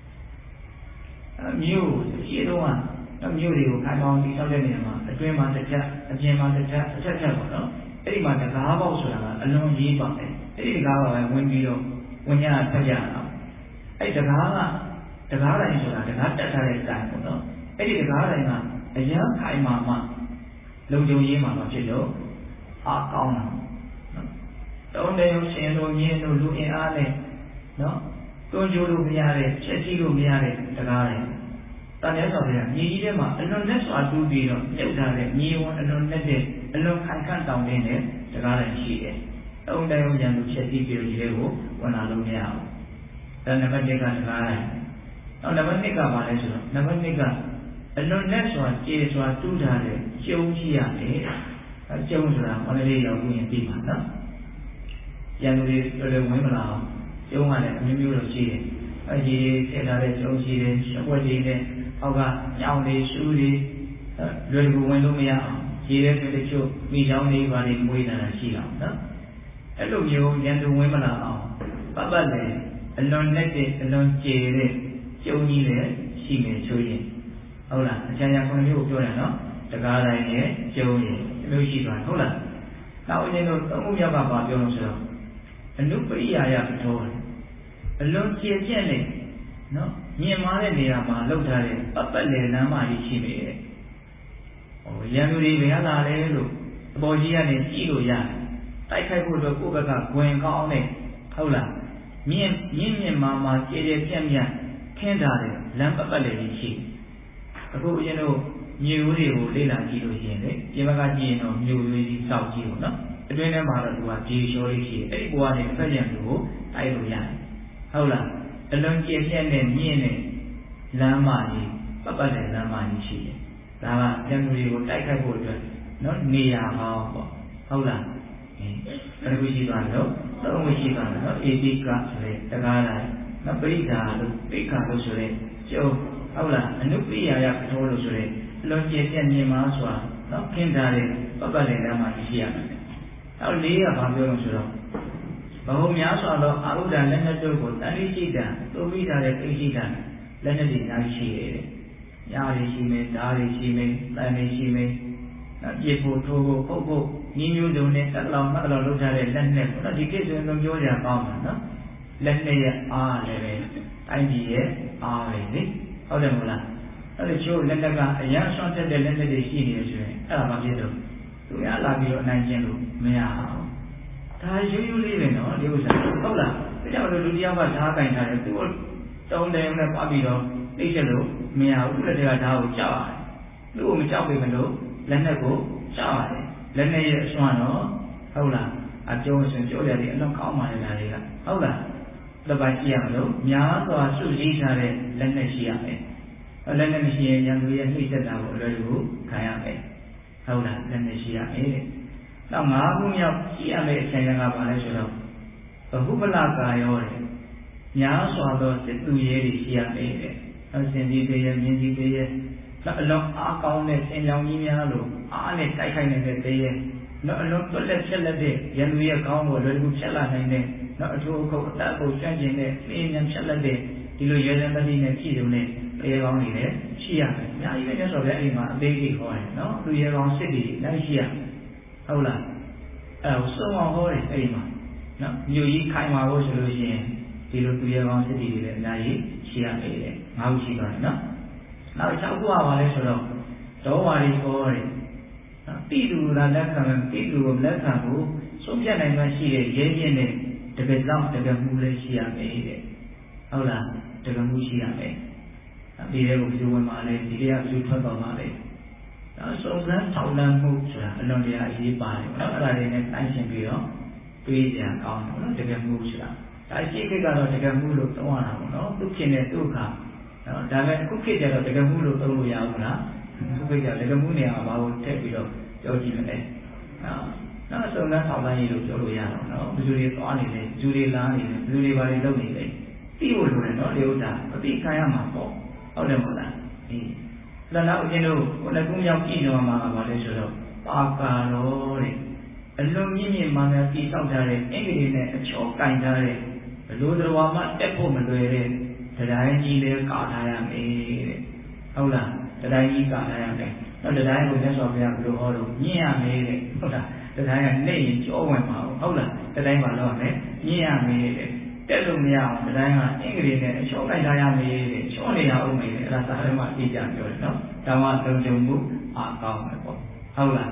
S1: မြို့ရှိတော့ကမြို့တွေကိုခိုင်မာအောင်တည်ဆောက်တဲ့နေရာမှာအတွင်းမှာတစ်ချက်အပြင်မှာတစ်ချက်တစ်ချက်ချက်ပေါ့နော်အဲ့ဒီမှာတကားပေါက်ဆိုတာကအလွန်ရေးပါတယ်အဲ့ဒီတကားပါပဲဝင်ပြီးတော့ဝင်ရဖက်ရအောင်အဲ့ဒီတကားကတကားတိုင်းဆိုတာတကားတက်ထားတဲ့တိုင်ပေါ့နော်အဲ့ဒီတကားတိုင်းကအရန်ခိုင်မာမှလုံခြုံရေးမှာမဖြစ်လို့အားကောင်းတာနော်တုံးတယ်ရှင်တို့မြင်းတို့လူအင်အားနဲ့နော်တွန်းကြိုးလို့မရတဲ့ချက်ကြီးလို့မရတဲ့တကားတွေတန်တဲ့ဆိုတဲ့မြေကြီးထဲမှာအလွန်နဲ့စွာတူးပြီးတော့မြုပ်ထားတဲ့မြေဝန်အလွန်နဲ့တဲ့အလွန်ခိုင်ခန့်တောင်းနေတဲ့တကားတွေရှိတယ်တုံးတယ်ရန်သူချက်ကြီးပြီးဒီလေးကိုဝင်လာလို့မရဘူးဒါနံပါတ်တစ်ကတကားတွေနောက်နံပါတ်နှစ်ကပါလဲဆိုတော့နံပါတ်နှစ်ကအလွန်နဲ့စွာကျေစွာတူးထားတဲ့ကျုံကြီးရတယ်အဲကျုံဆိုတာမန္တလေးရောက်ရင်ပြီးပါနော်ရန်သူတွေတော်တော်ဝင်မလာအောင်ကျုံးကလည်းအမျိုးမျိုးလိုရှိတယ်။အဲဒီထည့်ထားတဲ့ကျုံးရှိတယ်၊ရွှေွက်တွေနဲ့အောက်ကညောင်တွေ၊ရှူးတွေလွယ်ကူဝင်လို့မရအောင်ရေထဲတွေတချို့မိချောင်းတွေပါနေမွေးနေတာရှိအောင်နော်။အဲ့လိုမျိုးရန်သူဝင်မလာအောင်ပတ်ပတ်လည်းအလွန်နဲ့တဲ့အလွန်ကျေတဲ့ကျုံးကြီးလည်းရှိနေချိုးရင်ဟုတ်လားအချမ်းရခုနှစ်မျိုးကိုပြောတယ်နော်။တကားတိုင်းရဲ့ကျုံးရဲ့ဒီလိုရှိသွားဟုတ်လား။နောက်အရင်တို့သုံးခုမြောက်ကပါပြောလို့ဆိုတော့အနုပရိယာယပထောအလွန်ကျယ်ပြန့်တဲ့နော်မြင်မာတဲ့နေရာမှာလောက်ထားတဲ့ပတ်ပတ်လည်လမ်းမကြီးရှိနေတယ်။ဟိုရန်သူတွေဘယ်လာလဲလို့အပေါ်ကြီးကနေကြည့်လို့ရတယ်။တိုက်ခိုက်ဖို့အတွက်ကိုယ့်ဘက်ကဂွင်ကောင်းတဲ့ဟုတ်လားမြင့်မြင့်မြင့်မာမာကျယ်ကျယ်ပြန့်ပြန့်ခင်းထားတဲ့လမ်းပတ်ပတ်လည်ကြီးရှိ။အခုအရင်တို့မြို့ရိုးတွေကိုလေ့လာကြည့်လို့ရှိရင်လေဒီဘက်ကကြည့်ရင်တော့မြို့ရိုးကြီးစောက်ကြည့်လို့နော်။အတွင်းထဲမှာတော့သူကဒီလျှော်လေးရှိတယ်အဲ့ဒီဘဝနဲ့တစ်ဖက်ရံသူကိုတိုက်လို့ရတယ်ဟုတ်လားအလွန်ကျယ်ပြန့်တဲ့မြင့်တဲ့လမ်းမကြီးပတ်ပတ်တဲ့လမ်းမကြီးရှိတယ်ဒါကကျန်သူတွေကိုတိုက်ခိုက်ဖို့အတွက်နော်နေရာဟောင်းပေါ့ဟုတ်လားအဲဘယ်လိုရှိသွားလဲသုံးဝရှိသွားတယ်နော်အေဒီကဆိုတဲ့တကားတိုင်းနော်ပရိဒါလို့ပိက္ခာလို့ဆိုတဲ့ကျုံဟုတ်လားအနုပိယာယပထောလို့ဆိုတဲ့အလွန်ကျယ်ပြန့်မြင့်မားစွာနော်ခင်းထားတဲ့ပတ်ပတ်တဲ့လမ်းမကြီးရှိရတယ်နောက်လေးကဘာပြောလို့ဆိုတော့ဘဟုများစွာသောအာဟုဒ္ဒလက်နက်တို့ကိုတန်ဋိရှိတံသို့ပြီးထားတဲ့သိရှိတံလက်နက်တွေများရှိရတယ်။ညားတွေရှိမယ်၊ဓားတွေရှိမယ်၊တန်တွေရှိမယ်။နောက်ပြစ်ဖို့ထိုးဖို့ပုတ်ဖို့ညီမျိုးစုံနဲ့တက်လောင်မှတ်လောင်လုပ်ထားတဲ့လက်နက်ပေါ့နော်ဒီကိစ္စဆိုပြောကြကောင်းတာနော်။လက်နက်ရဲ့အားလည်းပဲတိုင်းပြည်ရဲ့အားပဲလေ။ဟုတ်တယ်မလား။အဲ့ဒီချိုးလက်နက်ကအရန်ဆွမ်းတက်တဲ့လက်နက်တွေရှိနေရဆိုရင်အဲ့ဒါမှဖြစ်တော့သူရလာပြီးတော့အနိုင်ကျင့်လို့မရအောင်ဒါရိုးရိုးလေးပဲနော်ဒီဥစ္စာဟုတ်လားဒါကြောင့်လို့လူတယောက်ကဓာတ်ကင်ထားတယ်သူ့တုံးတယ်နဲ့ပတ်ပြီးတော့သိချက်လို့မရဘူးသူ့လက်ထဲကဓာတ်ကိုကြောက်ရတယ်သူ့ကိုမကြောက်ပေမလို့လက်နဲ့ကိုကြောက်ရတယ်လက်နဲ့ရဲ့အစွမ်းတော့ဟုတ်လားအကျုံးရှင်ပြောရတယ်အလုံးကောင်းပါလေလားတွေကဟုတ်လားတစ်ပိုင်းကြည့်ရမလို့များစွာစုစည်းထားတဲ့လက်နဲ့ရှိရမယ်လက်နဲ့မရှိရင်ရန်သူရဲ့နှိမ့်သက်တာကိုအလွယ်တကူခံရမယ်ဟုတ်လားလက်နဲ့ရှိရမယ်တဲ့နောက်ငါးခုမြောက်ရှိရမယ့်အချိန်ကဘာလဲဆိုတော့ဘဟုပလကာယောတဲ့များစွာသောစစ်သူရဲတွေရှိရမယ်တဲ့အစဉ်ကြီးတည်းရဲ့မြင်းကြီးတည်းရဲ့နောက်အလုံးအားကောင်းတဲ့ဆင်ကြောင်ကြီးများလို့အားနဲ့တိုက်ခိုက်နေတဲ့တည်းရဲ့နောက်အလုံးတွက်လက်ချက်လက်တဲ့ရန်သူရဲ့ခေါင်းကိုလွယ်ကူဖြတ်လာနိုင်တဲ့နောက်အထူးအခုအသက်ကိုကျွမ်းကျင်တဲ့လင်းမြန်ဖြတ်လက်တဲ့ဒီလိုရဲစံတတိနဲ့ပြည်စုံတဲ့ရဲကောင်းတွေလည်းရှိရမယ်အများကြီးပဲကျဆိုတော့အဲ့ဒီမှာအသေးကြီးခေါ်တယ်နော်သူရဲကောင်းစစ်တွေလည်းရှိရဟုတ်လားအဲ့ဒါစုံအောင်ဟောတယ်အဲ့ဒီမှာနော်မြို့ကြီးခိုင်မာဖို့ဆိုလို့ရှိရင်ဒီလိုသူရဲကောင်းစစ်တီတွေလည်းအများကြီးရှိရမယ်တဲ့ငါ့ကိုရှိသွားတယ်နော်နောက်၆ခုပါပါလဲဆိုတော့ဒေါဝါရီဟောတယ်နော်တိတူလာလက်ခံမယ်တိတူကိုလက်ခံဖို့ဆုံးဖြတ်နိုင်မှရှိတဲ့ရဲကျင်းတဲ့တကယ်တော့တကယ်မှုလည်းရှိရမယ်တဲ့ဟုတ်လားတကယ်မှုရှိရမယ်ဒီရဲကိုပြုဝင်ပါလေဒီရဲကပြုထွက်သွားပါလေနောက်စုံစမ်းထောက်လှမ်းမှုဆိုတာအလွန်တရာအရေးပါတယ်နော်အဲ့ဒါတွေနဲ့တိုင်းရှင်းပြီးတော့တွေးကြအောင်နော်တကယ်မှုဆိုတာဒါရှိခေတ်ကတော့တကယ်မှုလို့သုံးရတာပေါ့နော်သူဖြစ်နေသူ့ခါနော်ဒါပေမဲ့အခုခေတ်ကျတော့တကယ်မှုလို့သုံးလို့ရဘူးလားအခုခေတ်ကျတကယ်မှုနေရာမှာဘာလို့ထည့်ပြီးတော့ပြောကြည့်မလဲနော်နောက်စုံစမ်းထောက်လှမ်းရေးလို့ပြောလို့ရတော့နော်ဘယ်သူတွေသွားနေလဲဘယ်သူတွေလာနေလဲဘယ်သူတွေဘာတွေလုပ်နေလဲသိဖို့လိုတယ်နော်ဒီဥစ္စာမသိခံရမှာပေါ့ဟုတ်တယ်မဟုတ်လားဒီလက်နောက်အရင်တို့ကိုယ်လည်းကုမြောက်ကြည့်နေမှာပါလေဆိုတော့ပါကာရောတဲ့အလွန်မြင့်မြင့်မှန်မှန်ကြည့်ဆောက်ထားတဲ့အင်္ဂလိပ်နဲ့အချောကင်ထားတဲ့ဘလို့တော်မှတက်ဖို့မလွယ်တဲ့တရားကြီးလေးကာထားရမယ်တဲ့ဟုတ်လားတရားကြီးကာထားရမယ်နောက်တရားကိုလက်ဆောင်ပြဘလို့ဟောလို့ညင်ရမယ်တဲ့ဟုတ်လားတရားကနေရင်ကြောဝင်ပါဘူးဟုတ်လားတရားမှာတော့မယ်ညင်ရမယ်တဲ့တက်လို့မရအောင်တရားကအင်္ဂလိပ်နဲ့အချောကင်ထားရမယ်တဲ့ချောနေရအောင်မယ်တဲ့အဲ့ဒါစာထဲမှာအကြည့်ကြပြောတယ်နော်ဒါမှလုံခြုံမှုအားကောင်းမယ်ပေါ့ဟုတ်လား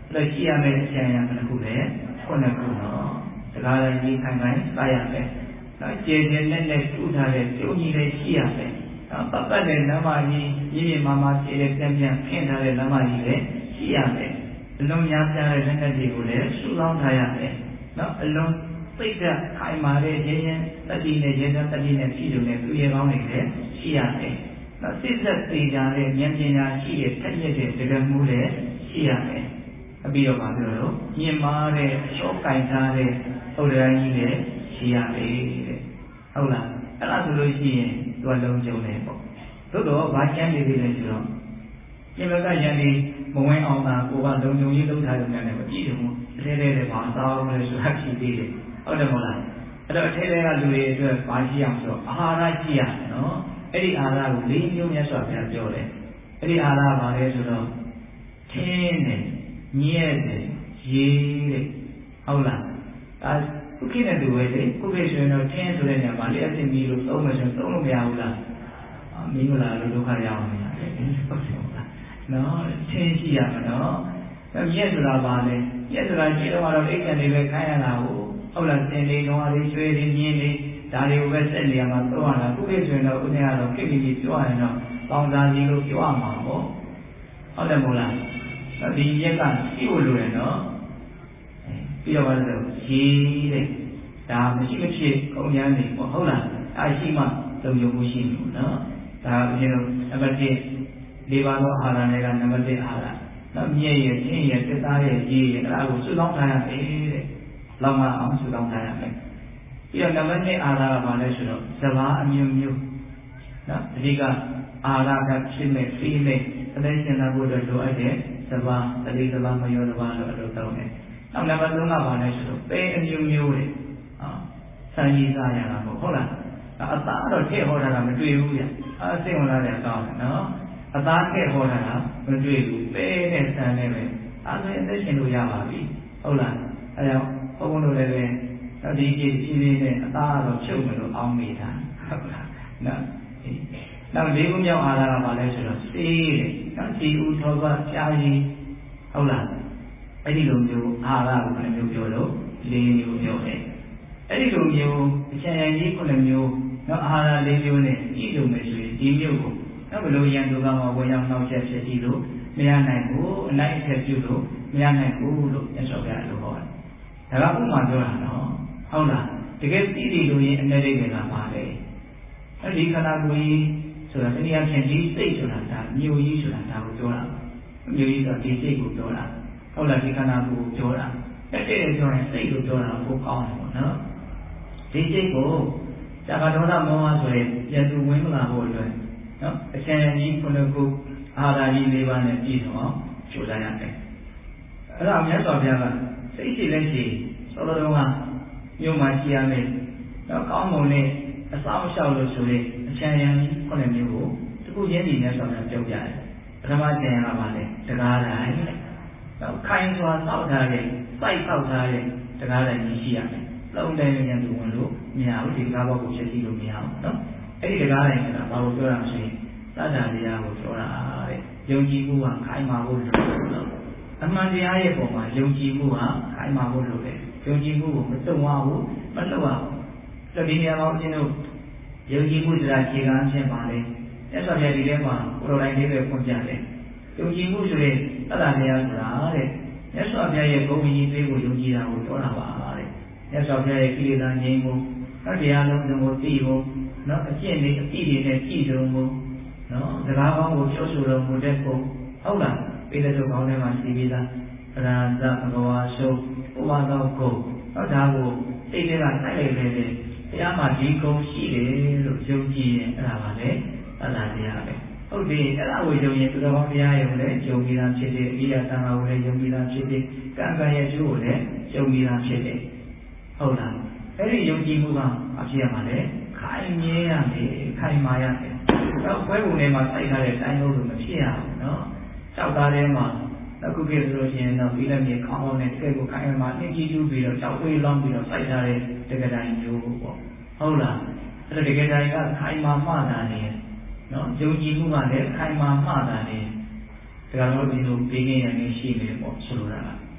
S1: အဲ့ရှိရမယ့်အကျဉ်းရဘယ်နှခုလဲခုနှစ်ခုနော်စကားလည်းဒီခိုင်ခိုင်စားရမယ်နော်ကျေကျေနဲ့နဲ့ထူထားတဲ့ကျုံကြီးလည်းရှိရမယ်နော်ပတ်ပတ်တဲ့လမ်းမကြီးရင်းရင်းမာမာကျေတဲ့ပြန်ပြန်ခင်းထားတဲ့လမ်းမကြီးလည်းရှိရမယ်အလုံးများပြားတဲ့လက်နက်တွေကိုလည်းစုဆောင်းထားရမယ်နော်အလုံးသိက္ခာခိုင်မာတဲ့ရင်းရင်းတတိနဲ့ရင်းတတိနဲ့ပြည်သူနဲ့သူရဲကောင်းတွေလည်းရှိရမယ်နော်စိတ်သက်သေးကြတဲ့ဉာဏ်ပညာရှိတဲ့ထက်မြက်တဲ့တကယ်မှုလည်းရှိရမယ်အပြီးတော့ပါပြောတော့ညင်မာတဲ့အလျှော့ကင်ထားတဲ့ဟုတ်တယ်ကြီးလည်းရှိရမယ်တဲ့ဟုတ်လားအဲ့ဒါဆိုလို့ရှိရင်သူကလုံးကျုံတယ်ပေါ့သို့တော့ဘာကျမ်းနေသေးလဲဆိုတော့ဒီဘက်ကယန္တိမဝင်အောင်သာကိုကလုံးကျုံကြီးလုံးထားရုံနဲ့မကြည့်ဘူးအထဲထဲထဲမှာအသားလို့ဆိုတာရှိသေးတယ်ဟုတ်တယ်မဟုတ်လားအဲ့တော့အထဲထဲကလူတွေအတွက်ဘာရှိအောင်ဆိုတော့အာဟာရရှိရမယ်နော်အဲ့ဒီအာဟာရကိုလေးမျိုးမြတ်စွာဘုရားပြောတယ်အဲ့ဒီအာဟာရဘာလဲဆိုတော့ထင်းတယ်ညက်တယ်ရေးတဲ့ဟုတ်လားဒါခုခေတ်နဲ့တူပဲလေခုခေတ်ဆိုရင်တော့ထင်းဆိုတဲ့နေရာမှာလျှက်စစ်မီလို့သုံးမယ်ဆိုရင်သုံးလို့မရဘူးလားမင်းတို့လားလို့ဒုက္ခရအောင်နေတာလေဟုတ်တယ်ဟုတ်လားနော်ထင်းရှိရမှာနော်ညက်ဆိုတာဘာလဲညက်ဆိုတာရှင်းတော့တော့အိတ်ကနေပဲခိုင်းရတာဟုတ်ဟုတ်လားစင်လေးတော့လေးရွှေလေးညင်းလေးဒါတွေကိုပဲစက်နေရမှာသုံးရတာခုခေတ်ဆိုရင်တော့ဦးနေရတော့ကိကိပြောရရင်တော့ပေါင်းစားကြီးလို့ပြောရမှာပေါ့ဟုတ်တယ်မို့လားဒီရက်ကရှိဖို့လိုတယ်နော်ပြီးတော့ဘာလို့လဲရေးတဲ့ဒါမရှိမဖြစ်ကုန်ရမ်းနေပေါ့ဟုတ်လားအားရှိမှလုံခြုံမှုရှိလို့နော်ဒါအပြင်နံပါတ်တစ်လေးပါးသောအာဟာရတွေကနံပါတ်တစ်အာဟာရနော်မြည့်ရချင်းရတက်သားရဲ့ရေးရအဲ့ဒါကိုစုဆောင်းထားရမယ်တဲ့လောက်မှအောင်စုဆောင်းထားရမယ်ပြီးတော့နံပါတ်နှစ်အာဟာရကဘာလဲဆိုတော့စဘာအမျိုးမျိုးနော်ဒီကအာဟာရကဖြစ်မဲ့ပြီးမဲ့အသက်ရှင်လာဖို့အတွက်လိုအပ်တဲ့စဘာတတိစဘာမယောစဘာလို့အလိုတောင်းတယ်နောက်နံပါတ်သုံးကဘာလဲဆိုတော့ပဲအမျိုးမျိုးတဲ့ဟာစံကြီးစားရတာပေါ့ဟုတ်လားအသားတော့ထည့်ဟောတာကမတွေ့ဘူးဗျအဲစိတ်ဝင်စားတဲ့အကောင်းနော်အသားထည့်ဟောတာကမတွေ့ဘူးပဲနဲ့စံနဲ့ပဲအဲဒါအသက်ရှင်လို့ရပါပြီဟုတ်လားအဲကြောင့်ဘုန်းဘုန်းတို့လည်းပဲဒီကြီးဖြည်းဖြည်းနဲ့အသားကတော့ချုပ်မလို့အောင်းနေတာဟုတ်လားနော်နောက်လေးခုမြောက်အာဟာရကဘာလဲဆိုတော့စေးတဲ့နော်စီဦးထောပတ်ကြားကြီးဟုတ်လားအဲ့ဒီလိုမျိုးအာဟာရကိုဘယ်လိုမျိုးပြောလို့လေးမျိုးပြောတယ်အဲ့ဒီလိုမျိုးအချမ်းကြီးခုနှစ်မျိုးနော်အာဟာရလေးမျိုးနဲ့ကြည့်လို့မယ်ဆိုရင်ဒီမျိုးကိုနော်ဘယ်လိုရန်သူကမှဝင်ရောက်နှောက်ယှက်ဖြစ်ပြီးလို့မရနိုင်ဘူးအနိုင်အထက်ပြုလို့မရနိုင်ဘူးလို့မြတ်စွာဘုရားလိုဟောတယ်ဒါကဥပမာပြောတာနော်ဟုတ်လားတကယ်သိတယ်လို့ရင်အနေနဲ့ကပါလေအဲ့ဒီခန္ဓာကိုယ်ကြီးဆိုတာတနည်းအားဖြင့်ဒီစိတ်ဆိုတာဒါမြို့ကြီးဆိုတာဒါကိုပြောတာမြို့ကြီးဆိုဒီစိတ်ကိုပြောတာဟုတ်လားဒီခန္ဓာကိုယ်ကိုပြောတာတက်တဲ့ဆိုရင်စိတ်ကိုပြောတာကိုကောင်းတယ်ပေါ့နော်ဒီစိတ်ကိုဇာကဒေါသမောဟဆိုရင်ပြန်သူဝင်မလာဖို့အတွက်နော်အရှင်ကြီးခုနှစ်ခုအာဟာရကြီး၄ပါးနဲ့ပြည့်စုံအောင်ကြိုးစားရတယ်အဲ့ဒါမြတ်စွာဘုရားကစိတ်ရှိလက်ရှိသောတော်တော်ကမြို့မှာရှိရမယ်တော့ကောင်းမွန်တဲ့အစောင့်အရှောက်လို့ဆိုရင်အချမ်းရံခုနှစ်မျိုးကိုတခုချင်းဒီနဲ့ဆောင်ရပြောပြတယ်ပထမကျန်ရပါလေတကားတိုင်းတော့ခိုင်စွာစောက်ထားတဲ့စိုက်စောက်ထားတဲ့တကားတိုင်းကြီးရှိရမယ်လုံးတိုင်းဉာဏ်သူဝင်လို့မရဘူးဒီကားဘောကိုချက်ကြည့်လို့မရဘူးနော်အဲ့ဒီတကားတိုင်းဆိုတာဘာလို့ပြောရမလဲသတ္တတရားကိုပြောတာတဲ့ယုံကြည်မှုကခိုင်မာဖို့လိုတယ်အမှန်တရားရဲ့ပုံမှာယုံကြည်မှုဟာခိုင်မာဖို့လိုတယ်ယုံကြည်မှုကိုမတုံ့ဝဘူးမလှုပ်ရဘူးဆိုဒီနေရာမှာဦးဇင်းတို့ယုံကြည်မှုဆိုတာခြေခံအဖြစ်ပါလေမြတ်စွာဘုရားဒီထဲမှာကိုယ်တော်တိုင်လေးပဲဖွင့်ပြတယ်ယုံကြည်မှုဆိုရင်သတ္တတရားဆိုတာတဲ့မြတ်စွာဘုရားရဲ့ဂုဏ်ကြီးသေးကိုယုံကြည်တာကိုပြောတာပါတဲ့မြတ်စွာဘုရားရဲ့ကိလေသာငြိမ်းမှုနောက်တရားလုံးစုံကိုသိဖို့နော်အကျင့်တွေအတိတွေနဲ့ကြည်စုံမှုနော်စကားကောင်းကိုပြောဆိုတော်မူတဲ့ပုံဟုတ်လားပိဋကတုကောင်းထဲမှာရှိပြီးသားအရဟတဘဂဝါရှုဥပါသောကိုတော့ဒါကိုစိတ်ထဲကစိုက်လိုက်လေလေတရားမှာဒီကုံရှိတယ်လို့ယုံကြည်ရင်အဲ့ဒါပါလေသတ္တတရားပဲဟုတ်ပြီအဲ့ဒါကိုယုံရင်သူတော်ကောင်းတရားရုံနဲ့ယုံပြီးသားဖြစ်တယ်အရိယာသံဃာကိုလည်းယုံပြီးသားဖြစ်တယ်ကံကံရဲ့ကျိုးကိုလည်းယုံပြီးသားဖြစ်တယ်ဟုတ်လားအဲ့ဒီယုံကြည်မှုကအဖြစ်ရမှာလေခိုင်မြဲရမယ်ခိုင်မာရမယ်တော့ဘွဲပုံထဲမှာစိုက်ထားတဲ့အတိုင်းလို့မဖြစ်ရဘူးနော်ကြောက်သားထဲမှာအခုခေတ်ဆိုလို့ရှိရင်တော့ပြီးလည်းမြေခေါင်းအောင်နဲ့တကယ်ကိုခိုင်မာနှင်းကြီးကျူးပြီးတော့ကြောက်ဝေးလောင်းပြီးတော့စိုက်ထားတဲ့တကယ်တိုင်းမျိုးပေါ့ဟုတ်လားအဲ့ဒါတကယ်တိုင်းကခိုင်မာမှတာနေနော်ယုံကြည်မှုကလည်းခိုင်မာမှတာနေဒါကြောင့်ဒီလိုပြီးခင်ရနေရှိနေပေါ့ဆိုလိုတာက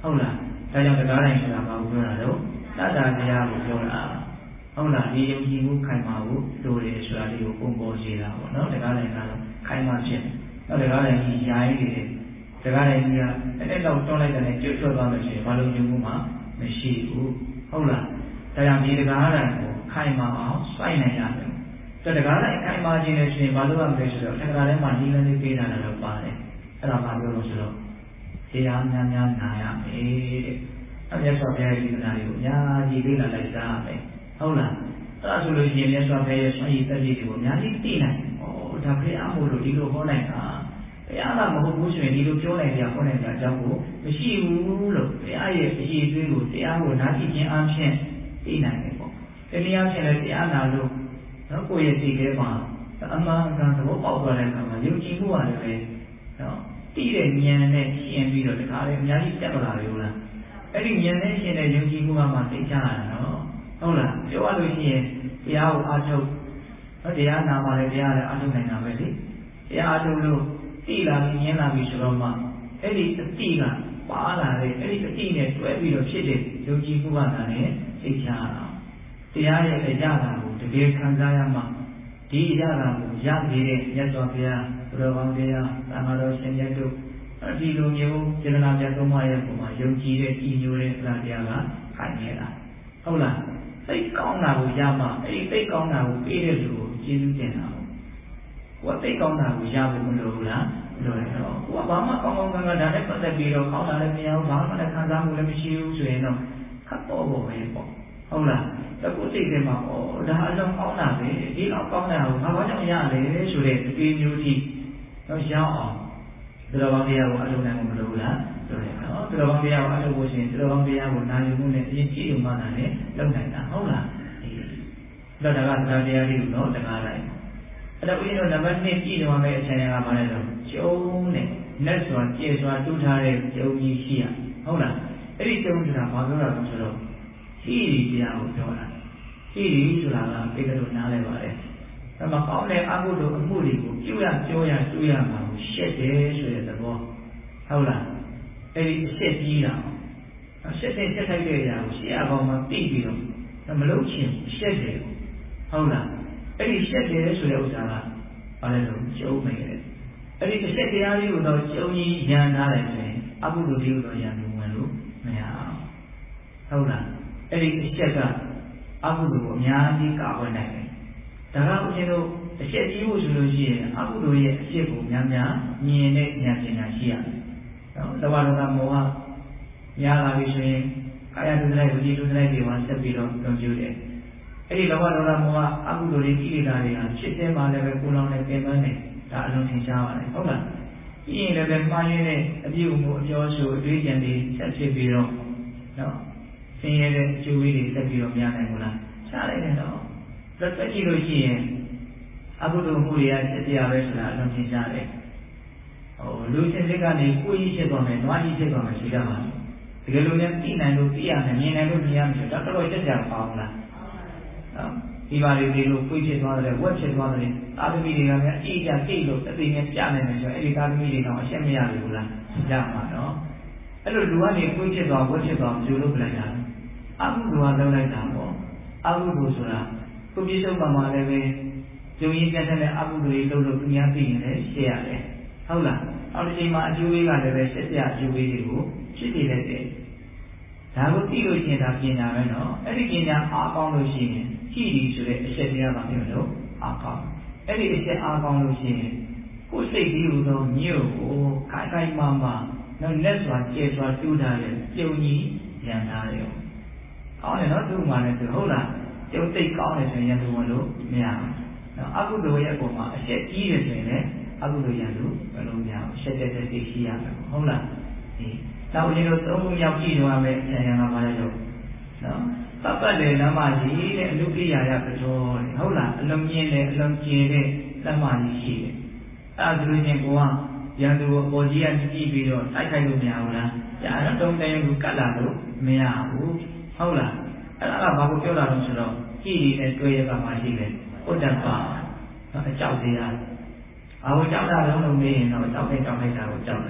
S1: ဟုတ်လားဒါကြောင့်တရားတိုင်းဆိုတာဘာကိုပြောတာတော့တတ္တတရားကိုပြောတာဟုတ်လားဒီယုံကြည်မှုခိုင်မာဖို့လိုတယ်ဆိုတာလေးကိုပုံပေါ်စေတာပေါ့နော်တရားတိုင်းကတော့ခိုင်မာဖြစ်တယ်တရားတိုင်းကြီးယာယီနေတယ်တရားတိုင်းကြီးကအဲ့ဒါတော့တွန်းလိုက်တဲ့နဲ့ကျွတ်ထွက်သွားလို့ရှိရင်ဘာလို့ယုံမှုမှမရှိဘူးဟုတ်လားဒါကြောင့်ဒီတရားတိုင်းကိုခိုင်မာအောင်စိုက်နိုင်ရတယ်တတရားတိုင်းခိုင်မာခြင်းနဲ့ရှိရင်ဘာလို့ရမလဲဆိုတော့တရားတိုင်းမှာဒီလန်းလေးပေးတာလည်းပါတယ်အဲ့ဒါမှပြောလို့ဆိုတော့တရားများများနာရမယ်တဲ့မြတ်စွာဘုရားရဲ့ဒီနာတွေကိုအများကြီးလေ့လာလိုက်စားမယ်ဟုတ်လားအဲ့ဒါဆိုလို့ရှိရင်မြတ်စွာဘုရားရဲ့ဆွမ်းရည်တက်ရည်တွေကိုအများကြီးသိနိုင်ဩဒါဘုရားမို့လို့ဒီလိုဟောနိုင်တာဘုရားကမဟုတ်ဘူးဆိုရင်ဒီလိုပြောနိုင်ကြဟောနိုင်ကြအကြောင်းကိုမရှိဘူးလို့ဘုရားရဲ့အရေးအသွေးကိုတရားကိုနားကြည့်ခြင်းအပြင်သိနိုင်တယ်ပေါ့တနည်းအားဖြင့်လည်းတရားနာလို့နော်ကိုယ့်ရဲ့စိတ်ထဲမှာအမှန်အကန်သဘောပေါက်သွားတဲ့အခါမှာယုံကြည်မှုရတယ်ပဲနော်တိတဲ့ဉာဏ်နဲ့ရှင်းပြီးတော့တခါလေအများကြီးတက်လာတယ်ဟုတ်လားအဲ့ဒီဉာဏ်နဲ့ရှင်းတဲ့ယုံကြည်မှုကမှသိချရတာနော်ဟုတ်လားပြောရလို့ရှိရင်တရားကိုအားထုတ်ဟောတရားနာမှလည်းတရားလည်းအားထုတ်နိုင်တာပဲလေတရားအားထုတ်လို့သိလာပြီးဉာဏ်လာပြီးဆိုတော့မှအဲ့ဒီအတိကပါလာတဲ့အဲ့ဒီအတိနဲ့တွဲပြီးတော့ဖြစ်တဲ့ယုံကြည်မှုကလည်းသိချရတာတရားရဲ့အရာကိုတကယ်ခံစားရမှဒီအရာကိုရနေတဲ့မြတ်စွာဘုရားဘုရားကောင်းတရားသံဃာတော်ရှင်မြတ်တို့ဒီလိုမျိုးစေတနာမြတ်သုံးပါးရဲ့ပုံမှာယုံကြည်တဲ့ဤမျိုးတဲ့တရားကခိုင်နေတာဟုတ်လားသိကောင်းတာကိုရမှအဲ့ဒီသိကောင်းတာကိုပေးတဲ့လူကိုကျေးဇူးတင်တာပေါ့ကိုယ်သိကောင်းတာကိုရဖို့မလိုဘူးလားမလိုရတော့ကိုယ်ကဘာမှကောင်းကောင်းကံကံဒါနဲ့ပတ်သက်ပြီးတော့ကောင်းတာလည်းမရဘူးဘာမှလည်းခံစားမှုလည်းမရှိဘူးဆိုရင်တော့ခတ်တော့ဖို့ပဲပေါ့ဟုတ်လားတကူစိတ်ထဲမှာဩဒါအလုံးကောင်းတာပဲဒီလောက်ကောင်းတာကိုငါဘာကြောင့်ရလဲဆိုတဲ့အတွေ့အမျိုးကြီးတော့ရအောင်ဒီလိုပါတရားကိုအလုံးနိုင်မှာမလိုဘူးလားဆိုရအောင်ဒီလိုပါတရားကိုအလုံးကိုရှင်ဒီလိုပါတရားကိုနာယူမှုနဲ့အရင်ကြည့်လို့မှလည်းလုံနိုင်တာဟုတ်လားဒါဒါကတရားတရားလေးကိုတော့တကားလိုက်အဲ့တော့ဦးဇင်းတို့နံပါတ်နှစ်ကြည့်ရမယ့်အချိန်ကဘာလဲဆိုကျုံနဲ့လက်စွာကျေစွာတူးထားတဲ့ကျုံကြီးရှိရဟုတ်လားအဲ့ဒီကျုံဆိုတာဘာပြောတာလဲဆိုတော့ဟိရိတရားကိုပြောတာဟိရိဆိုတာကပေကလို့နားလဲပါတယ်ဒါမှကောင်းတဲ့အကုသိုလ်အမှုတွေကိုပြုရပြောရတွေးရမှာကိုရှက်တယ်ဆိုတဲ့သဘောဟုတ်လားအဲ့ဒီရှက်ကြီးတာရှက်တဲ့ရှက်ထိုက်တဲ့အရာကိုရှက်ရအောင်မှသိပြီးတော့မလုပ်ချင်ရှက်တယ်ဟုတ်လားအဲ့ဒီရှက်တယ်ဆိုတဲ့ဥစ္စာကဘာလဲဆိုကျုံမယ်တဲ့အဲ့ဒီရှက်တရားလေးကိုတော့ကျုံကြီးရန်ထားတယ်ဆိုရင်အကုသိုလ်လေးကိုတော့ရန်လို့ဝင်လို့မရအောင်ဟုတ်လားအဲ့ဒီအချက်ကအကုသိုလ်ကိုအများကြီးကာကွယ်နိုင်တယ်ဒါကဦးဇင်းတို့အချက်ကြီးဖို့ဆိုလို့ရှိရင်အကုသိုလ်ရဲ့အချက်ကိုများများမြင်တဲ့ဉာဏ်ပညာရှိရတယ်နော်လောဘဒေါသမောဟများလာပြီဆိုရင်ကာယဒုစရိုက်ဝစီဒုစရိုက်တွေမှာဆက်ပြီးတော့လွန်ကျူးတယ်အဲ့ဒီလောဘဒေါသမောဟအကုသိုလ်တွေကိလေသာတွေဟာဖြစ်တဲ့မှာလည်းပဲကိုယ်လောင်နဲ့ပြင်ပန်းတယ်ဒါအလုံးထင်ရှားပါတယ်ဟုတ်လားပြီးရင်လည်းပဲမှားရင်းတဲ့အပြုအမူအပြောဆိုအတွေ့အကြုံတွေဆက်ဖြစ်ပြီးတော့နော်ဆင်းရဲတဲ့အကျိုးတွေတက်ပြီးတော့များနိုင်မလားရှားလိုက်တယ်တော့လက်သက်ကြည့်လို့ရှိရင်အကုသိုလ်မှုတွေကဖြစ်တရားပဲဆိုတာအလုံးရှင်းရှားတယ်ဟိုလူချင်းစိတ်ကနေကိုယ်ကြီးဖြစ်သွားမယ်နွားကြီးဖြစ်သွားမယ်ဆိုကြပါတကယ်လို့လည်းသိနိုင်လို့သိရမယ်မြင်နိုင်လို့မြင်ရမယ်ဆိုတော့တော်တော်ကြက်ကြပါအောင်လားနော်ဒီပါလေးလေးလို့ကိုယ်ဖြစ်သွားတယ်ဝက်ဖြစ်သွားတယ်သာသမီတွေကလည်းအကြည့်ကြကြည့်လို့အသိနဲ့ပြနိုင်တယ်ဆိုတော့အဲ့ဒီသာသမီတွေတော့အရှက်မရဘူးလားရမှာနော်အဲ့လိုလူကနေကိုယ်ဖြစ်သွားဝက်ဖြစ်သွားမလို့လုပ်လိုက်တာအကုသိုလ်ကလုပ်လိုက်တာပေါ့အကုသိုလ်ဆိုတာကိုပြည့်စုံပါမှလည်းပဲယုံကြည်တဲ့တဲ့အကုသိုလ်တွေလုပ်လို့သူများသိရင်လည်းရှေ့ရတယ်ဟုတ်လားနောက်တစ်ချိန်မှာအကျိုးလေးကလည်းပဲရှက်ပြအကျိုးလေးတွေကိုဖြစ်နေလိုက်တယ်ဒါကိုသိလို့ရှိရင်ဒါပညာပဲနော်အဲ့ဒီပညာအားကောင်းလို့ရှိရင်ကြည့်ဒီဆိုတဲ့အချက်တရားပါမျိုးလို့အားကောင်းအဲ့ဒီအချက်အားကောင်းလို့ရှိရင်ကိုယ်စိတ်ကြီးဟူသောမြို့ကိုခိုင်ခိုင်မာမာနော်လက်စွာကျေစွာတူးထားတဲ့ပြုံကြီးရန်ထားတယ်ကောင်းတယ်နော်သူ့မှာလည်းသူဟုတ်လားကျုပ်သိကောင်းတယ်ဆိုရင်ရန်သူမလို့မရဘူးနော်အကုသိုလ်ရဲ့အပေါ်မှာအချက်ကြီးတယ်ဆိုရင်လည်းအကုသိုလ်ရန်သူဘယ်လိုမရဘူးရှက်တဲ့စိတ်ရှိရမယ်ဟုတ်လားဒီနောက်ဦးဇင်းတို့သုံးခုမြောက်ကြည့်ရမယ်ဆရာကပါလဲတော့နော်ပတ်ပတ်တယ်လမ်းမကြီးတဲ့အလုကိယာရပတော်ဟုတ်လားအလုံးမြင့်တယ်အလုံးကျယ်တဲ့လမ်းမကြီးရှိတယ်အဲ့ဒါဆိုလို့ချင်းကိုကရန်သူကိုပေါ်ကြီးကကြည့်ပြီးတော့တိုက်ခိုက်လို့မရဘူးလားညာတော့တုံးတယ်ကိုကတ်လာလို့မရဘူးဟုတ်လားအဲ့ဒါကဘာကိုပြောတာလဲဆိုတော့ကြည်ရည်နဲ့တွေ့ရပါမှရှိတယ်ဥဒ္ဒပါအကြောက်တရားအဟိုကြောက်တာလုံးလုံးမေးရင်တော့ကြောက်တဲ့ကြောက်လိုက်တာကိုကြောက်တယ်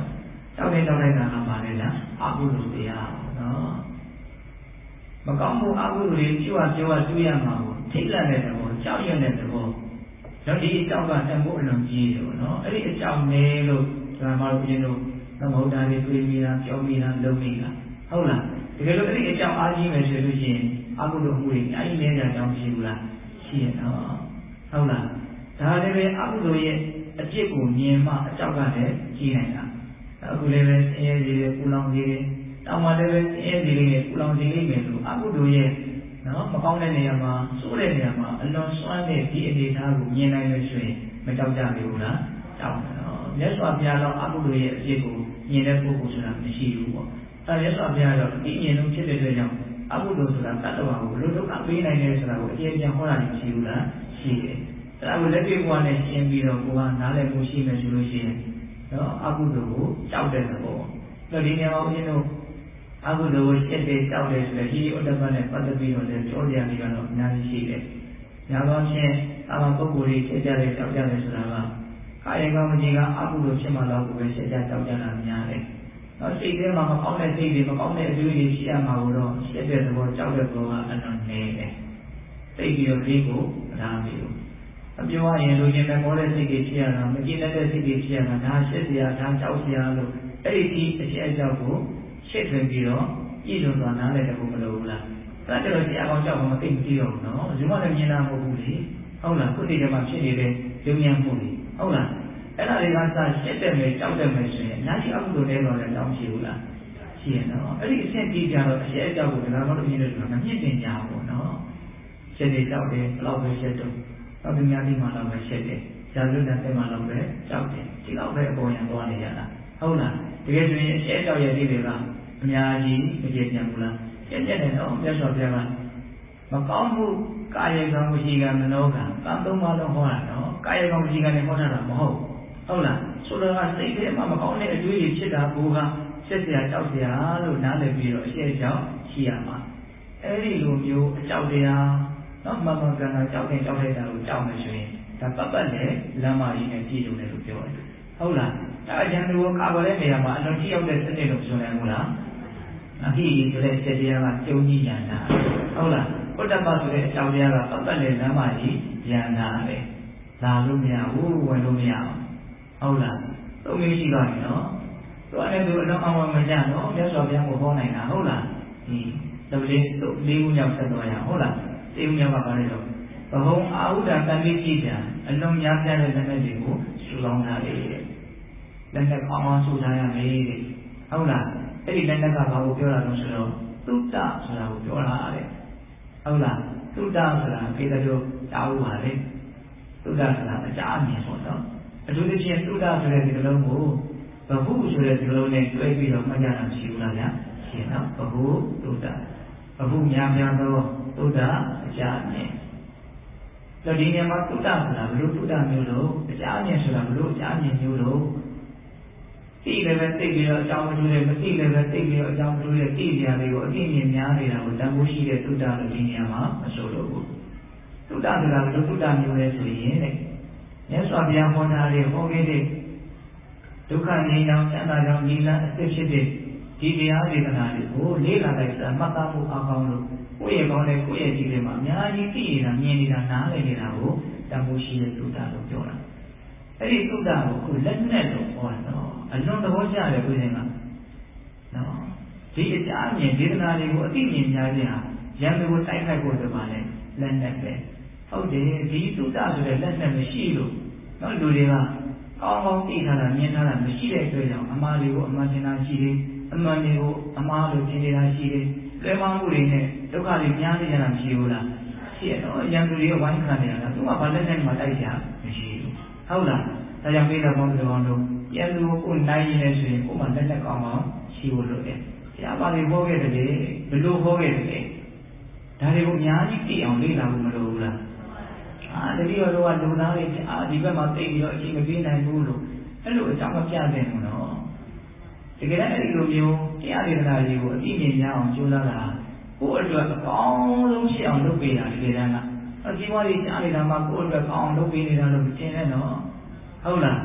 S1: ကြောက်တဲ့ကြောက်တဲ့ကံကပါလေလားအကုသိုလ်တရားနော်မကောင်းမှုအကုသိုလ်တွေပြုအပ်ပြောအပ်တွေ့ရမှာကိုထိတ်လန့်တဲ့သဘောကြောက်ရွံ့တဲ့သဘောတော့ဒီအကြောက်ကတန်ဖိုးအလုံးကြီးတယ်နော်အဲ့ဒီအကြောင်းနဲ့လို့ကျွန်တော်တို့ပြင်းလို့သမုဒ္ဒါတွေတွေးမိတာပြောမိတာလုံးမိတာဟုတ်လားတကယ်လို့အဲ့ဒီအကြောင်းအားကြီးမယ်ဆိုလို့ရှိရင်အကုသိုလ်မှုတွေအဲ့ဒီလဲတဲ့အကြောင်းရှိဘူးလားရှိရနော်ဟုတ်လားဒါလည်းပဲအကုသိုလ်ရဲ့အပြစ်ကိုမြင်မှအကြောက်ကလည်းကြီးနိုင်တာအခုလည်းပဲဆင်းရဲစီတွေပူလောင်စီတွေတောင်မှလည်းပဲဆင်းရဲစီတွေပူလောင်စီလိမ့်မယ်လို့အကုသိုလ်ရဲ့နော်မကောင်းတဲ့နေရာမှာစိုးတဲ့နေရာမှာအလွန်စွမ်းတဲ့ဒီအနေအထားကိုမြင်နိုင်လို့ဆိုရင်မကြောက်ကြဘူးလားကြောက်တယ်နော်မြတ်စွာဘုရားတော်အကုသိုလ်ရဲ့အဖြစ်ကိုမြင်တဲ့ပုဂ္ဂိုလ်ဆိုတာမရှိဘူးပေါ့အဲမြတ်စွာဘုရားတော်ဒီမြင်လို့ဖြစ်တဲ့အတွက်ကြောင့်အကုသိုလ်ဆိုတာတတ်တော်ကိုဘယ်လိုဒုက္ခပေးနိုင်လဲဆိုတာကိုအကျေပြန်ဟောတာမရှိဘူးလားရှိတယ်အဲဒါကိုလက်တွေ့ဘဝနဲ့ရှင်းပြီးတော့ကိုကနားလည်မှုရှိမယ်ဆိုလို့ရှိရင်နော်အကုသိုလ်ကိုကြောက်တဲ့သဘောတော့ဒီနေရာမှာဦးဇင်းတို့အကုသိုလ်ကိုရှင်းတဲ့ကြောက်တယ်ဆိုတဲ့ဒီဥဒ္ဒပနဲ့ပတ်သက်ပြီးတော့လည်းပြောပြရပြီးတော့အများကြီးရှိတယ်။ညာကောင်းချင်းအမှပုဂ္ဂိုလ်တွေဖြစ်ကြတယ်ကြောက်ကြတယ်ဆိုတာကကာယကံမကြီးကအကုသိုလ်ဖြစ်မှတော့ကိုပဲရှင်းကြကြောက်ကြတာများတယ်။တော့စိတ်ထဲမှာမကောင်းတဲ့စိတ်တွေမကောင်းတဲ့အတွေးတွေရှိရမှာကိုတော့ရှင်းတဲ့သဘောကြောက်တဲ့သဘောကအနည်းနေတယ်။သိပြီးတော့ဒီကိုမထားမိဘူး။အပြောရရင်လူချင်းပဲမောတဲ့စိတ်တွေဖြစ်ရတာမကြည်တဲ့စိတ်တွေဖြစ်ရတာဒါရှင်းစရာဒါကြောက်စရာလို့အဲ့ဒီအချက်အကြောက်ကိုရှင်းထွင်ပြီးတော့ပြည်စုံသွားနားလည်းတခုမလို့ဘူးလားဒါကြတော့ဆရာကောင်ကြောက်မှမသိမသိတော့ဘူးနော်ဒီမှာလည်းမြင်တာမဟုတ်ဘူးလေဟုတ်လားခုတည်းကမှဖြစ်နေတဲ့လုံညံမှုတွေဟုတ်လားအဲ့ဒါတွေကစရှင်းတယ်မယ်ကြောက်တယ်မယ်ဆိုရင်နားရှိအကုသိုလ်တွေတော့လည်းတောင်းရှိဘူးလားရှိရနော်အဲ့ဒီအဆင့်ကြီးကြတော့အရဲ့အကြောက်ကိုဒါမှမဟုတ်မြင်လို့ဆိုတော့မမြင့်တင်ကြဘူးနော်ရှင်းတယ်ကြောက်တယ်ဘယ်လောက်ပဲရှင်းတော့တော့ဒီများဒီမှာတော့ပဲရှင်းတယ်ဇာလွတ်တဲ့မှာတော့ပဲကြောက်တယ်ဒီလောက်ပဲအပေါ်ရန်သွားနေရတာဟုတ်လားတကယ်ဆိုရင်အရဲ့အကြောက်ရဲ့ဒီတွေကအများကြီးမကျေပြန်ဘူးလားကျက်ကျက်နေတော့မြတ်စွာဘုရားကမကောင်းမှုကာယကံဝစီကံမနောကံကံသုံးပါးလုံးဟောတာနော်ကာယကံဝစီကံနဲ့ဟောတာမဟုတ်ဟုတ်လားဆိုတော့စိတ်ထဲမှာမကောင်းတဲ့အတွေးတွေဖြစ်တာကိုကဆက်เสียကြောက်เสียလို့နားလည်ပြီးတော့အရှက်ကြောင့်ရှိရမှာအဲ့ဒီလိုမျိုးအကြောက်တရားနော်မမကံကကြောက်တဲ့ကြောက်တဲ့တာကိုကြောက်နေဆိုရင်ဒါပတ်ပတ်နဲ့လမ်းမကြီးနဲ့ပြည်လို့လည်းလို့ပြောတယ်ဟုတ်လားဒါအကျဉ်းတို့ကာကွယ်တဲ့နေရာမှာအလွန်ကြီးရောက်တဲ့စနစ်လို့ဆိုနိုင်ဘူးလားအဟိဆိုတဲ့စေတရားကကျုံကြီးညာတာဟုတ်လားဘုဒ္ဓဘာဆိုတဲ့အကြောင်းတရားကပတ်ပတ်နဲ့လမ်းမကြီးညာတာပဲလာလို့မရဘူးဝင်လို့မရဘူးဟုတ်လားသုံးမျိုးရှိပါပြီနော်သူအဲ့ဒါသူအလုံးအောင်မကြနော်မြတ်စွာဘုရားကိုဟောနိုင်တာဟုတ်လားဒီတပလေးသူလေးဦးမြောက်ဆက်သွားရဟုတ်လားလေးဦးမြောက်ကပါလေတော့ဘဟုံအာဟုဒတန်လေးကြည့်ကြအလုံးများပြတဲ့လက်နဲ့တွေကိုရှုလောင်းထားလေတဲ့လက်နဲ့ကောင်းအောင်ရှုထားရမယ်တဲ့ဟုတ်လားအဲ့ဒီလက်နဲ့ကဘာကိုပြောတာလဲဆိုတော့သုတ္တဆိုတာကိုပြောတာတဲ့ဟုတ်လားသုတ္တဆိုတာခေတ္တတို့တာဝပါလေသုတ္တဆိုတာအကြအမြင်ဆိုတော့အထူးသဖြင့်သုတ္တဆိုတဲ့ဒီလိုလုံးကိုဘဟုဆိုတဲ့ဒီလိုလုံးနဲ့တွဲပြီးတော့မှတ်ရတာရှိဘူးလားဗျာရှင်းတော့ဘဟုသုတ္တဘဟုများများသောသုတ္တအကြအမြင်တော့ဒီနေရာမှာသုတ္တဆိုတာဘလို့သုတ္တမျိုးလို့အကြအမြင်ဆိုတာဘလို့အကြအမြင်မျိုးလို့သိလည်းပဲသိပြီးတော့အကြောင်းမတူတယ်မသိလည်းပဲသိပြီးတော့အကြောင်းမတူတဲ့သိကြလေးကိုအသိဉာဏ်များနေတာကိုတန်ဖိုးရှိတဲ့သုတ္တလို့ဒီနေရာမှာမဆိုလို့ဘူးသုတ္တဆိုတာဘလို့သုတ္တမျိုးလဲဆိုရင်တဲ့မြတ်စွာဘုရားဟောထားတဲ့ဟောခဲ့တဲ့ဒုက္ခငြိမ်းချမ်းချမ်းသာကြောင့်နိလအစ်ဖြစ်တဲ့ဒီတရားဒေသနာတွေကိုလေ့လာလိုက်တာမှတ်သားမှုအကောင်းလို့ကိုယ့်ရဲ့ကောင်းတဲ့ကိုယ့်ရဲ့ဒီတွေမှာအများကြီးသိနေတာမြင်နေတာနားလည်နေတာကိုတန်ဖိုးရှိတဲ့သုတ္တလို့ပြောတာအဲ့ဒီသုတ္တကိုခုလက်နဲ့တော့ဟောတာနော်အလွန်သဘောကျတယ်ကိုယ်ရှင်ကနော်ဒီအကြအမြင်ဒေသနာတွေကိုအသိဉာဏ်များခြင်းဟာရန်သူကိုတိုက်ခိုက်ဖို့ဆိုပါလေလက်နဲ့ပဲဟုတ်တယ်ဒီသုတ္တဆိုတဲ့လက်နဲ့မရှိလို့နော်လူတွေကကောင်းကောင်းသိထားတာမြင်ထားတာမရှိတဲ့အတွက်ကြောင့်အမှားတွေကိုအမှန်တင်တာရှိတယ်အမှန်တွေကိုအမှားလို့ထင်နေတာရှိတယ်လွဲမှားမှုတွေနဲ့ဒုက္ခတွေများနေကြတာမရှိဘူးလားရှိရတော့ရန်သူတွေကဝိုင်းခံနေရတာသူကဘာလက်နဲ့မှတိုက်ကြမရှိဘူးဟုတ်လားဒါကြောင့်ပြေးတာပေါင်းတော်တော်ရန်သူကိုနိုင်နေတယ်ဆိုရင်ကိုယ်မှလက်လက်ကောင်းအောင်ရှိဖို့လိုတယ်ဆရာပါလေးဟောခဲ့တယ်လေဘယ်လိုဟောခဲ့တယ်လဲဒါတွေကိုအများကြီးသိအောင်လေ့လာဖို့မလိုဘူးလားအာတတိယတော့ကလူသားတွေအာဒီဘက်မှာသိပြီးတော့အချိန်မပြေးနိုင်ဘူးလို့အဲ့လိုအကြောင်းမပြတဲ့ဘူးနော်တကယ်လည်းအဲ့ဒီလိုမျိုးတရားဒေသနာကြီးကိုအသိဉာဏ်များအောင်ကြိုးစားတာကိုယ့်အတွက်အကောင်းဆုံးဖြစ်အောင်လုပ်ပေးတာဒီကတည်းကအကြီးဝါးကြီးကြားနေတာမှကိုယ့်အတွက်ကောင်းအောင်လုပ်ပေးနေတာလို့မတင်နဲ့နော်ဟုတ်လားဆ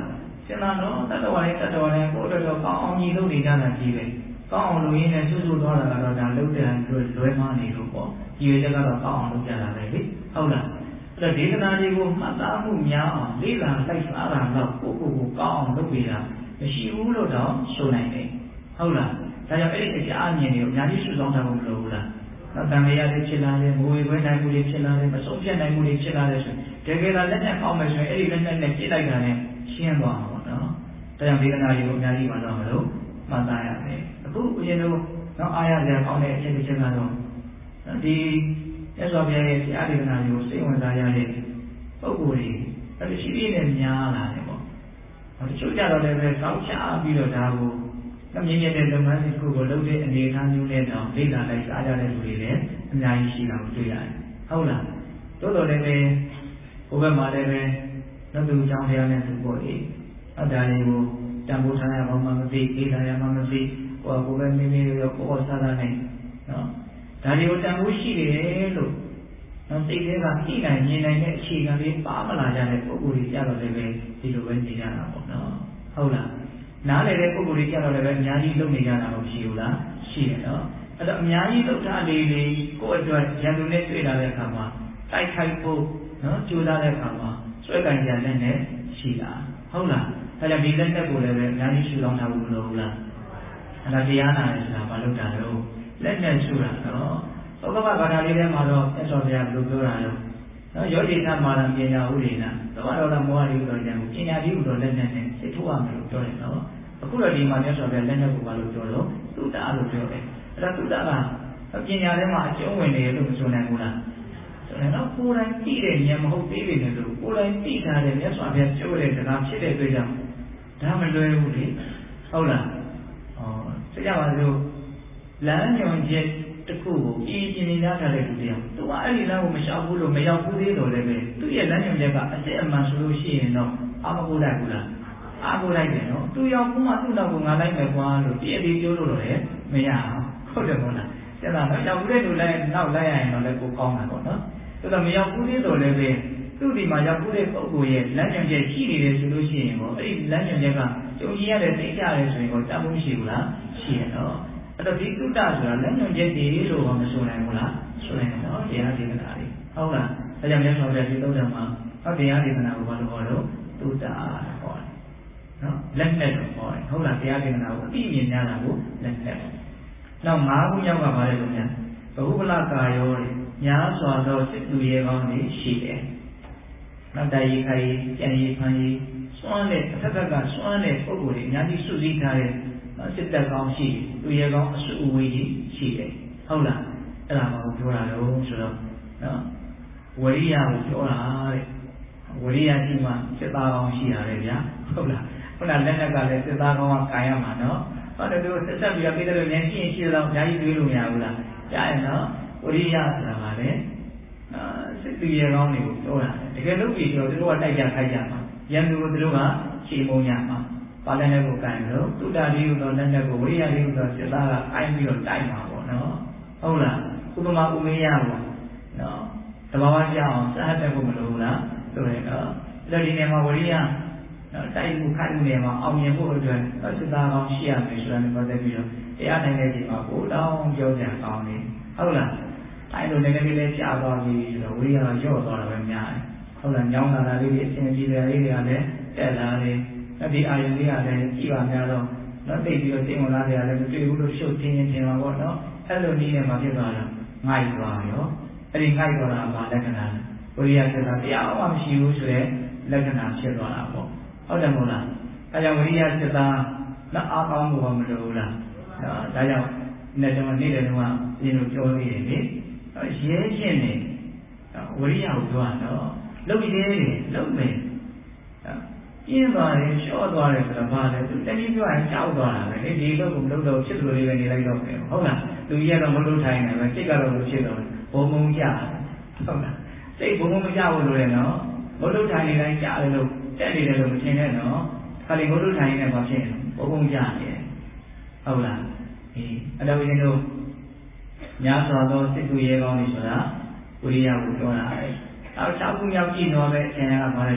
S1: စဉ်းစားတော့တတ်တော်လည်းတတ်တော်လည်းကိုယ်တော်ကောင်းအောင်ကြီးလုပ်နေကြတာကြီးပဲကောင်းအောင်လုပ်ရင်းနဲ့စွစွသွားတာကတော့ဒါလုပ်တဲ့လွယ်မှားနေလို့ပေါ့ဒီရချက်ကတော့ကောင်းအောင်လုပ်ကြတာပဲလေဟုတ်လားအဲ့တော့ဒေသနာတွေကိုမှတ်သားမှုများအောင်လေ့လာလိုက်စားတာတော့ကိုယ့်ကိုယ်ကိုကောင်းအောင်လုပ်ပြတာမရှိဘူးလို့တော့ဆိုနိုင်တယ်ဟုတ်လားဒါကြောင့်အဲ့ဒီအကြအမြင်တွေကိုအများကြီးစုဆောင်းထားဖို့မလိုဘူးလားနော်တန်လျာတွေဖြစ်လာတယ်ငွေဝဲနိုင်မှုတွေဖြစ်လာတယ်မဆုံးဖြတ်နိုင်မှုတွေဖြစ်လာတယ်ဆိုရင်တကယ်တော့လက်နဲ့ပေါက်မယ်ဆိုရင်အဲ့ဒီလက်နဲ့နဲ့ပြစ်လိုက်တာနဲ့ရှင်းသွားမှာပေါ့နော်ဒါကြောင့်ဒေသနာတွေကိုအများကြီးမှတော့မလို့မှတ်သားရမယ်အခုအရင်တော့နော်အားရစရာကောင်းတဲ့အချက်တစ်ချက်ကတော့ဒီရသော်ပြရဲ့ဆရာဒေသနာတွေကိုစိတ်ဝင်စားရတဲ့ပုဂ္ဂိုလ်တွေအဲ့ဒီရှိပြီးနဲ့များလာတယ်ပေါ့တချို့ကြတော့လည်းပဲကောက်ချပြီးတော့ဒါကိုအမြင်ရတဲ့လုပ်ငန်းတစ်ခုကိုလုပ်တဲ့အနေအထားမျိုးနဲ့တော့လေ့လာလိုက်စားကြတဲ့လူတွေလည်းအများကြီးရှိတာကိုတွေ့ရတယ်ဟုတ်လားတိုးတော်လည်းပဲဘုဘက်မှာလည်းပဲနောက်သူအကြောင်းတရားနဲ့သူပေါ့လေအတားတွေကိုတန်ဖိုးထားရအောင်မှမသိအေးထားရမှမသိဟိုကဘုဘက်မိမိရောကိုယ်စားစားနေနော်ဒါတွေကိုတန်ဖိုးရှိတယ်လို့နော်စိတ်ထဲကကြည့်နိုင်မြင်နိုင်တဲ့အခြေခံလေးပါမလာကြတဲ့ပုဂ္ဂိုလ်တွေကြတော့လည်းပဲဒီလိုပဲနေကြတာပေါ့နော်ဟုတ်လားနားလည်တဲ့ပုဂ္ဂိုလ်တွေကြတော့လည်းပဲအများကြီးလုပ်နေကြတာမရှိဘူးလားရှိတယ်နော်အဲ့တော့အများကြီးလုပ်ထားလေးလေးကိုယ့်အတွက်ရန်သူနဲ့တွေ့လာတဲ့အခါမှာတိုက်ခိုက်ဖို့နော်ကြိုးစားတဲ့အခါမှာဆွဲကင်ကြတဲ့နဲ့ရှိတာဟုတ်လားအဲ့ဒါဒီလက်နဲ့ကိုလည်းပဲအများကြီးရှုလောင်းထားဖို့မလိုဘူးလားအဲ့ဒါတရားနာတယ်ဆိုတာမလုပ်တာတော့လက်နဲ့ရှုတာနော်သောကပဘာသာလေးထဲမှာတော့အစောပြဘယ်လိုပြောတာလဲနော်ယောဂိနာမာရပညာဥဒေနာသဘာဝတော်မောဟလေးကိုတော့ဉာဏ်ကိုပညာလေးကိုတော့လက်နဲ့နဲ့စိတ်ထုတ်ရမယ်လို့ပြောတယ်နော်အခုတော့ဒီမှာမြတ်စွာဘုရားလက်နဲ့ကိုဘာလို့ပြောလို့သုတ္တလို့ပြောတယ်အဲ့ဒါသုတ္တကပညာထဲမှာအကျုံးဝင်တယ်လို့မဆိုနိုင်ဘူးလားဆိုတော့ကိုယ်တိုင်သိတဲ့ဉာဏ်မဟုတ်သေးပေမဲ့လို့ကိုယ်တိုင်သိထားတဲ့မြတ်စွာဘုရားပြောတဲ့စကားဖြစ်တဲ့အတွက်ကြောင့်ဒါမလွယ်ဘူးလေဟုတ်လားဟောသိကြပါစို့လမ်းညွန်ချက်တခုကိုအင်းပြင်းနေထားတဲ့လူတွေသူကအဲ့ဒီလမ်းကိုမလျှောက်ဘူးလို့မရောက်ဘူးသေးတော့လည်းပဲသူ့ရဲ့လမ်းညွန်ချက်ကအစစ်အမှန်ဆိုလို့ရှိရင်တော့အာမကိုလိုက်ဘူးလားအာကိုလိုက်တယ်နော်သူရောက်မှသူ့နောက်ကိုငါလိုက်မယ်ကွာလို့တည့်တည့်ပြောလို့တော့လည်းမရအောင်ဟုတ်တယ်မို့လားကျန်တာတော့ရောက်ဘူးတဲ့လူလိုက်နောက်လိုက်ရရင်တော့လည်းကိုကောင်းတာပေါ့နော်သူကမရောက်ဘူးသေးတော့လည်းပဲသူ့ဒီမှာရောက်ဘူးတဲ့ပုဂ္ဂိုလ်ရဲ့လမ်းညွန်ချက်ရှိနေတယ်ဆိုလို့ရှိရင်ပေါ့အဲ့ဒီလမ်းညွန်ချက်ကကြုံကြည့်ရတဲ့သိကြရတယ်ဆိုရင်တော့တတ်မှုရှိဘူးလားရှိရတော့အဲ့တော့ဒီသုတ္တဆိုတာလက်ညွန်ချက်တွေလို့မဆိုနိုင်ဘူးလားဆိုနိုင်တယ်နော်တရားဒေသနာတွေဟုတ်လားဒါကြောင့်မြတ်စွာဘုရားဒီသုတ္တမှာဟောတရားဒေသနာကိုဘာလို့ဟောလို့သုတ္တဟောတယ်နော်လက်နဲ့တော့ဟောတယ်ဟုတ်လားတရားဒေသနာကိုအတိအမြင်များတာကိုလက်နဲ့နောက်၅ခုမြောက်ကပါလေလို့များဘဟုဗလကာယောတွေညာစွာသောစိတ်သူရေကောင်းတွေရှိတယ်နောက်တိုင်ရီခိုင်ကြံရီဖန်ရီစွမ်းတဲ့အထက်ကကစွမ်းတဲ့ပုဂ္ဂိုလ်တွေအများကြီးစုစည်းထားတဲ့စစ်တပ်ကောင်းရှိသူရေကောင်းအစုအဝေးကြီးရှိတယ်ဟုတ်လားအဲ့ဒါကိုပြောတာလို့ဆိုတော့နော်ဝရိယကိုပြောတာတဲ့ဝရိယရှိမှစစ်သားကောင်းရှိတာလေဗျာဟုတ်လားခုနလက်နက်ကလည်းစစ်သားကောင်းကကာရမှာနော်ဟောတယ်သူဆက်ဆက်ပြီးတော့ပြည်တယ်လို့ဉာဏ်ရှိရင်ရှိတော့အများကြီးတွေးလို့မရဘူးလားကြားရင်နော်ဝရိယဆိုတာကလည်းအာစစ်သူရေကောင်းတွေကိုပြောတာတကယ်လို့ပြီးတော့သူတို့ကတိုက်ကြခိုက်ကြမှာရန်သူကိုသူတို့ကခြေမုံရမှာပါလက်နဲ့ကိုကိုင်လို့သုတ္တလေးကိုတော့လက်နဲ့ကိုဝိရိယလေးကိုတော့စစ်သားကကိုင်ပြီးတော့တိုက်မှာပေါ့နော်ဟုတ်လားဥပမာဥမေယပေါ့နော်တဘာဝကြအောင်စဟတ်တက်ဖို့မလိုဘူးလားဆိုရင်တော့အဲ့ဒီနေရာမှာဝိရိယနော်တိုက်မှုခိုင်မှုနေရာမှာအောင်မြင်ဖို့အတွက်စစ်သားကောင်းရှိရမယ်ဆိုတာနဲ့ပတ်သက်ပြီးတော့တရားနိုင်တဲ့ချိန်မှာကိုတောင်းပြောကြကောင်းနေဟုတ်လားအဲ့လိုနည်းနည်းလေးကြာသွားပြီဆိုတော့ဝိရိယကညော့သွားတာပဲများတယ်ဟုတ်လားညောင်းလာတာလေးတွေအရှင်ပြည်တယ်လေးတွေကလည်းတက်လာတယ်အဲ့ဒီအာယုလေးကလည်းကြည့်ပါများတော့နော်သိပြီးတော့သိဝင်လာတယ်လည်းမတွေ့ဘူးလို့ရှုပ်တင်းတင်းထင်ပါပေါ့နော်အဲ့လိုနည်းနဲ့မှဖြစ်သွားတာငိုက်သွားရောအဲ့ဒီငိုက်သွားတာကလက္ခဏာဝိရိယဆိုတာတရားမှမရှိဘူးဆိုရဲလက္ခဏာဖြစ်သွားတာပေါ့ဟုတ်တယ်မို့လားအဲကြောင့်ဝိရိယစစ်သားလက်အားကောင်းဖို့မလိုဘူးလားဒါကြောင့်နေ့တုန်းကနေ့တုန်းကဒီလိုပြောနေတယ်လေရဲရှင်းနေဝိရိယကိုပြောတာတော့လုံရဲတယ်လုံမယ်ပြင်းသွားတယ်လျှော့သွားတယ်ဆိုတာဘာလဲသူတတိပြောရင်ကြောက်သွားတာပဲလေဒီလိုကိုမလုပ်တော့ဖြစ်လို့လေးပဲနေလိုက်တော့မယ်ဟုတ်လားလူကြီးကတော့မလုပ်ထိုင်နိုင်ပဲစိတ်ကတော့မဖြစ်တော့ဘုံဘုံကြဟုတ်လားစိတ်ဘုံဘုံမကြဘူးလို့လေနော်မလုပ်ထိုင်နေတိုင်းကြားတယ်လို့တက်နေတယ်လို့မထင်နဲ့နော်ခါလေးမလုပ်ထိုင်နေတယ်ဘာဖြစ်လဲဘုံဘုံကြနေတယ်ဟုတ်လားအေးအဲ့တော့ဦးဇင်းတို့ညာစွာသောစိတ်ကူရဲကောင်းနေဆိုတာဝိရိယကိုပြောတာအဲ၆ခုမြောက်ကြည့်တော့ပဲအရှင်ကဘာလဲတော့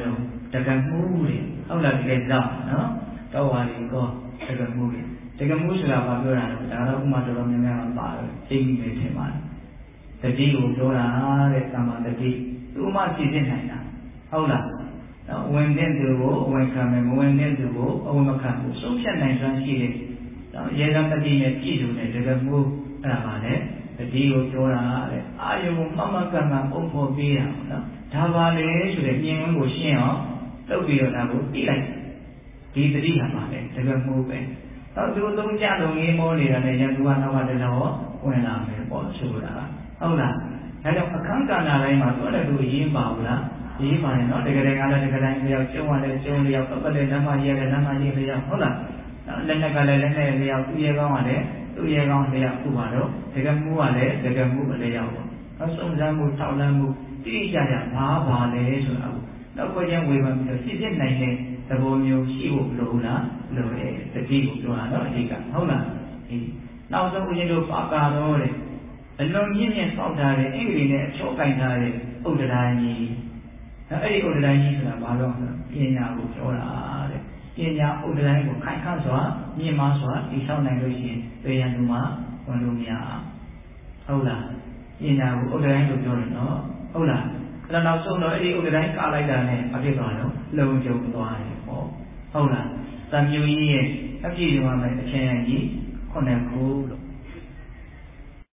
S1: တကမှုတွေဟုတ်လားဒီလေကြောင့်နော်တော့ဟာဒီကောတကမှုတွေတကမှုဆိုတာဘာပြောတာလဲဒါတော့ဥမာတော်တော်များများပါတယ်သိပြီနေထင်ပါတယ်တတိကိုပြောတာတဲ့သမ္မာတတိသူမှသိသိနိုင်တာဟုတ်လားဝင်တဲ့သူကိုအဝင်ခံမယ်မဝင်တဲ့သူကိုအဝင်မခံဘူးဆုံးဖြတ်နိုင်စွမ်းရှိတဲ့ရေကတတိနဲ့ပြည့်စုံတဲ့တကမှုအဲ့ဒါပါလေတတိကိုပြောတာတဲ့အာယုံကိုမှတ်မှတ်ကန်ကန်ပုံဖော်ပေးတာနော်ဒါပါလေဆိုတဲ့မြင်ဝင်ကိုရှင်းအောင်လုပ်ပြီးတော့ဒါကိုသိလိုက်ဒီတတိဟာပါလေတကမှုပဲတော့သူသုံးကြလုံးငေးမောနေတာနဲ့ရန်သူကနောက်ကတည်းကဝင်လာမယ်ပေါ့ဆိုတာဟုတ်လားဒါကြောင့်အခန်းကဏ္ဍတိုင်းမှာသူ့လည်းသူရင်းပါဘူးလားရင်းပါရင်တော့တကယ်တည်းကလည်းတကယ်တိုင်းလျောက်ကျုံးရတယ်ကျုံးလျောက်ပတ်တဲ့လမ်းမကြီးရတယ်လမ်းမကြီးလျောက်ဟုတ်လားလက်နဲ့ကလည်းလက်နဲ့လျောက်သူ့ရဲ့ကောင်းကလည်းသူ့ရဲ့ကောင်းလျောက်ခုပါတော့တကယ်မှုကလည်းတကယ်မှုလျောက်ပေါ့နောက်ဆုံးစမ်းမှုထောက်လန်းမှုတိကျကျဘာပါလဲဆိုတာနောက်ကိုချင်းဝေဖန်ပြီးတော့ရှင်းပြနိုင်တဲ့သဘောမျိုးရှိဖို့လိုလားလိုတယ်တတိကိုပြောတာတော့အဓိကဟုတ်လားဒီနောက်ဆုံးဦးဇင်းတို့ပါကာတော့တဲ့အလုံးမြင့်မြင့်ဆောက်ထားတဲ့အင်္ဂလိပ်နဲ့အချောကင်ထားတဲ့ဥဒ္ဒရာကြီးအဲ့ဒီဥဒ္ဒရာကြီးဆိုတာဘာလို့လဲပညာကိုပြောတာတဲ့ပညာဥဒ္ဒရာကိုခိုင်ခန့်စွာမြင့်မားစွာတည်ဆောက်နိုင်လို့ရှိရင်ပေရန်သူမှာဝင်လို့မရဟုတ်လားပညာကိုဥဒ္ဒရာကိုပြောတယ်နော်ဟုတ်လားအဲ့တော့နောက်ဆုံးတော့အဲ့ဒီဥဒ္ဒရာကလိုက်တာနဲ့အဖြစ်သွားတော့လုံကျုံသွားတယ်ပေါ့ဟုတ်လားသံယုံကြီးရဲ့အပြည့်အဝမဲ့အချင်းကြီးခုနှစ်ခုလို့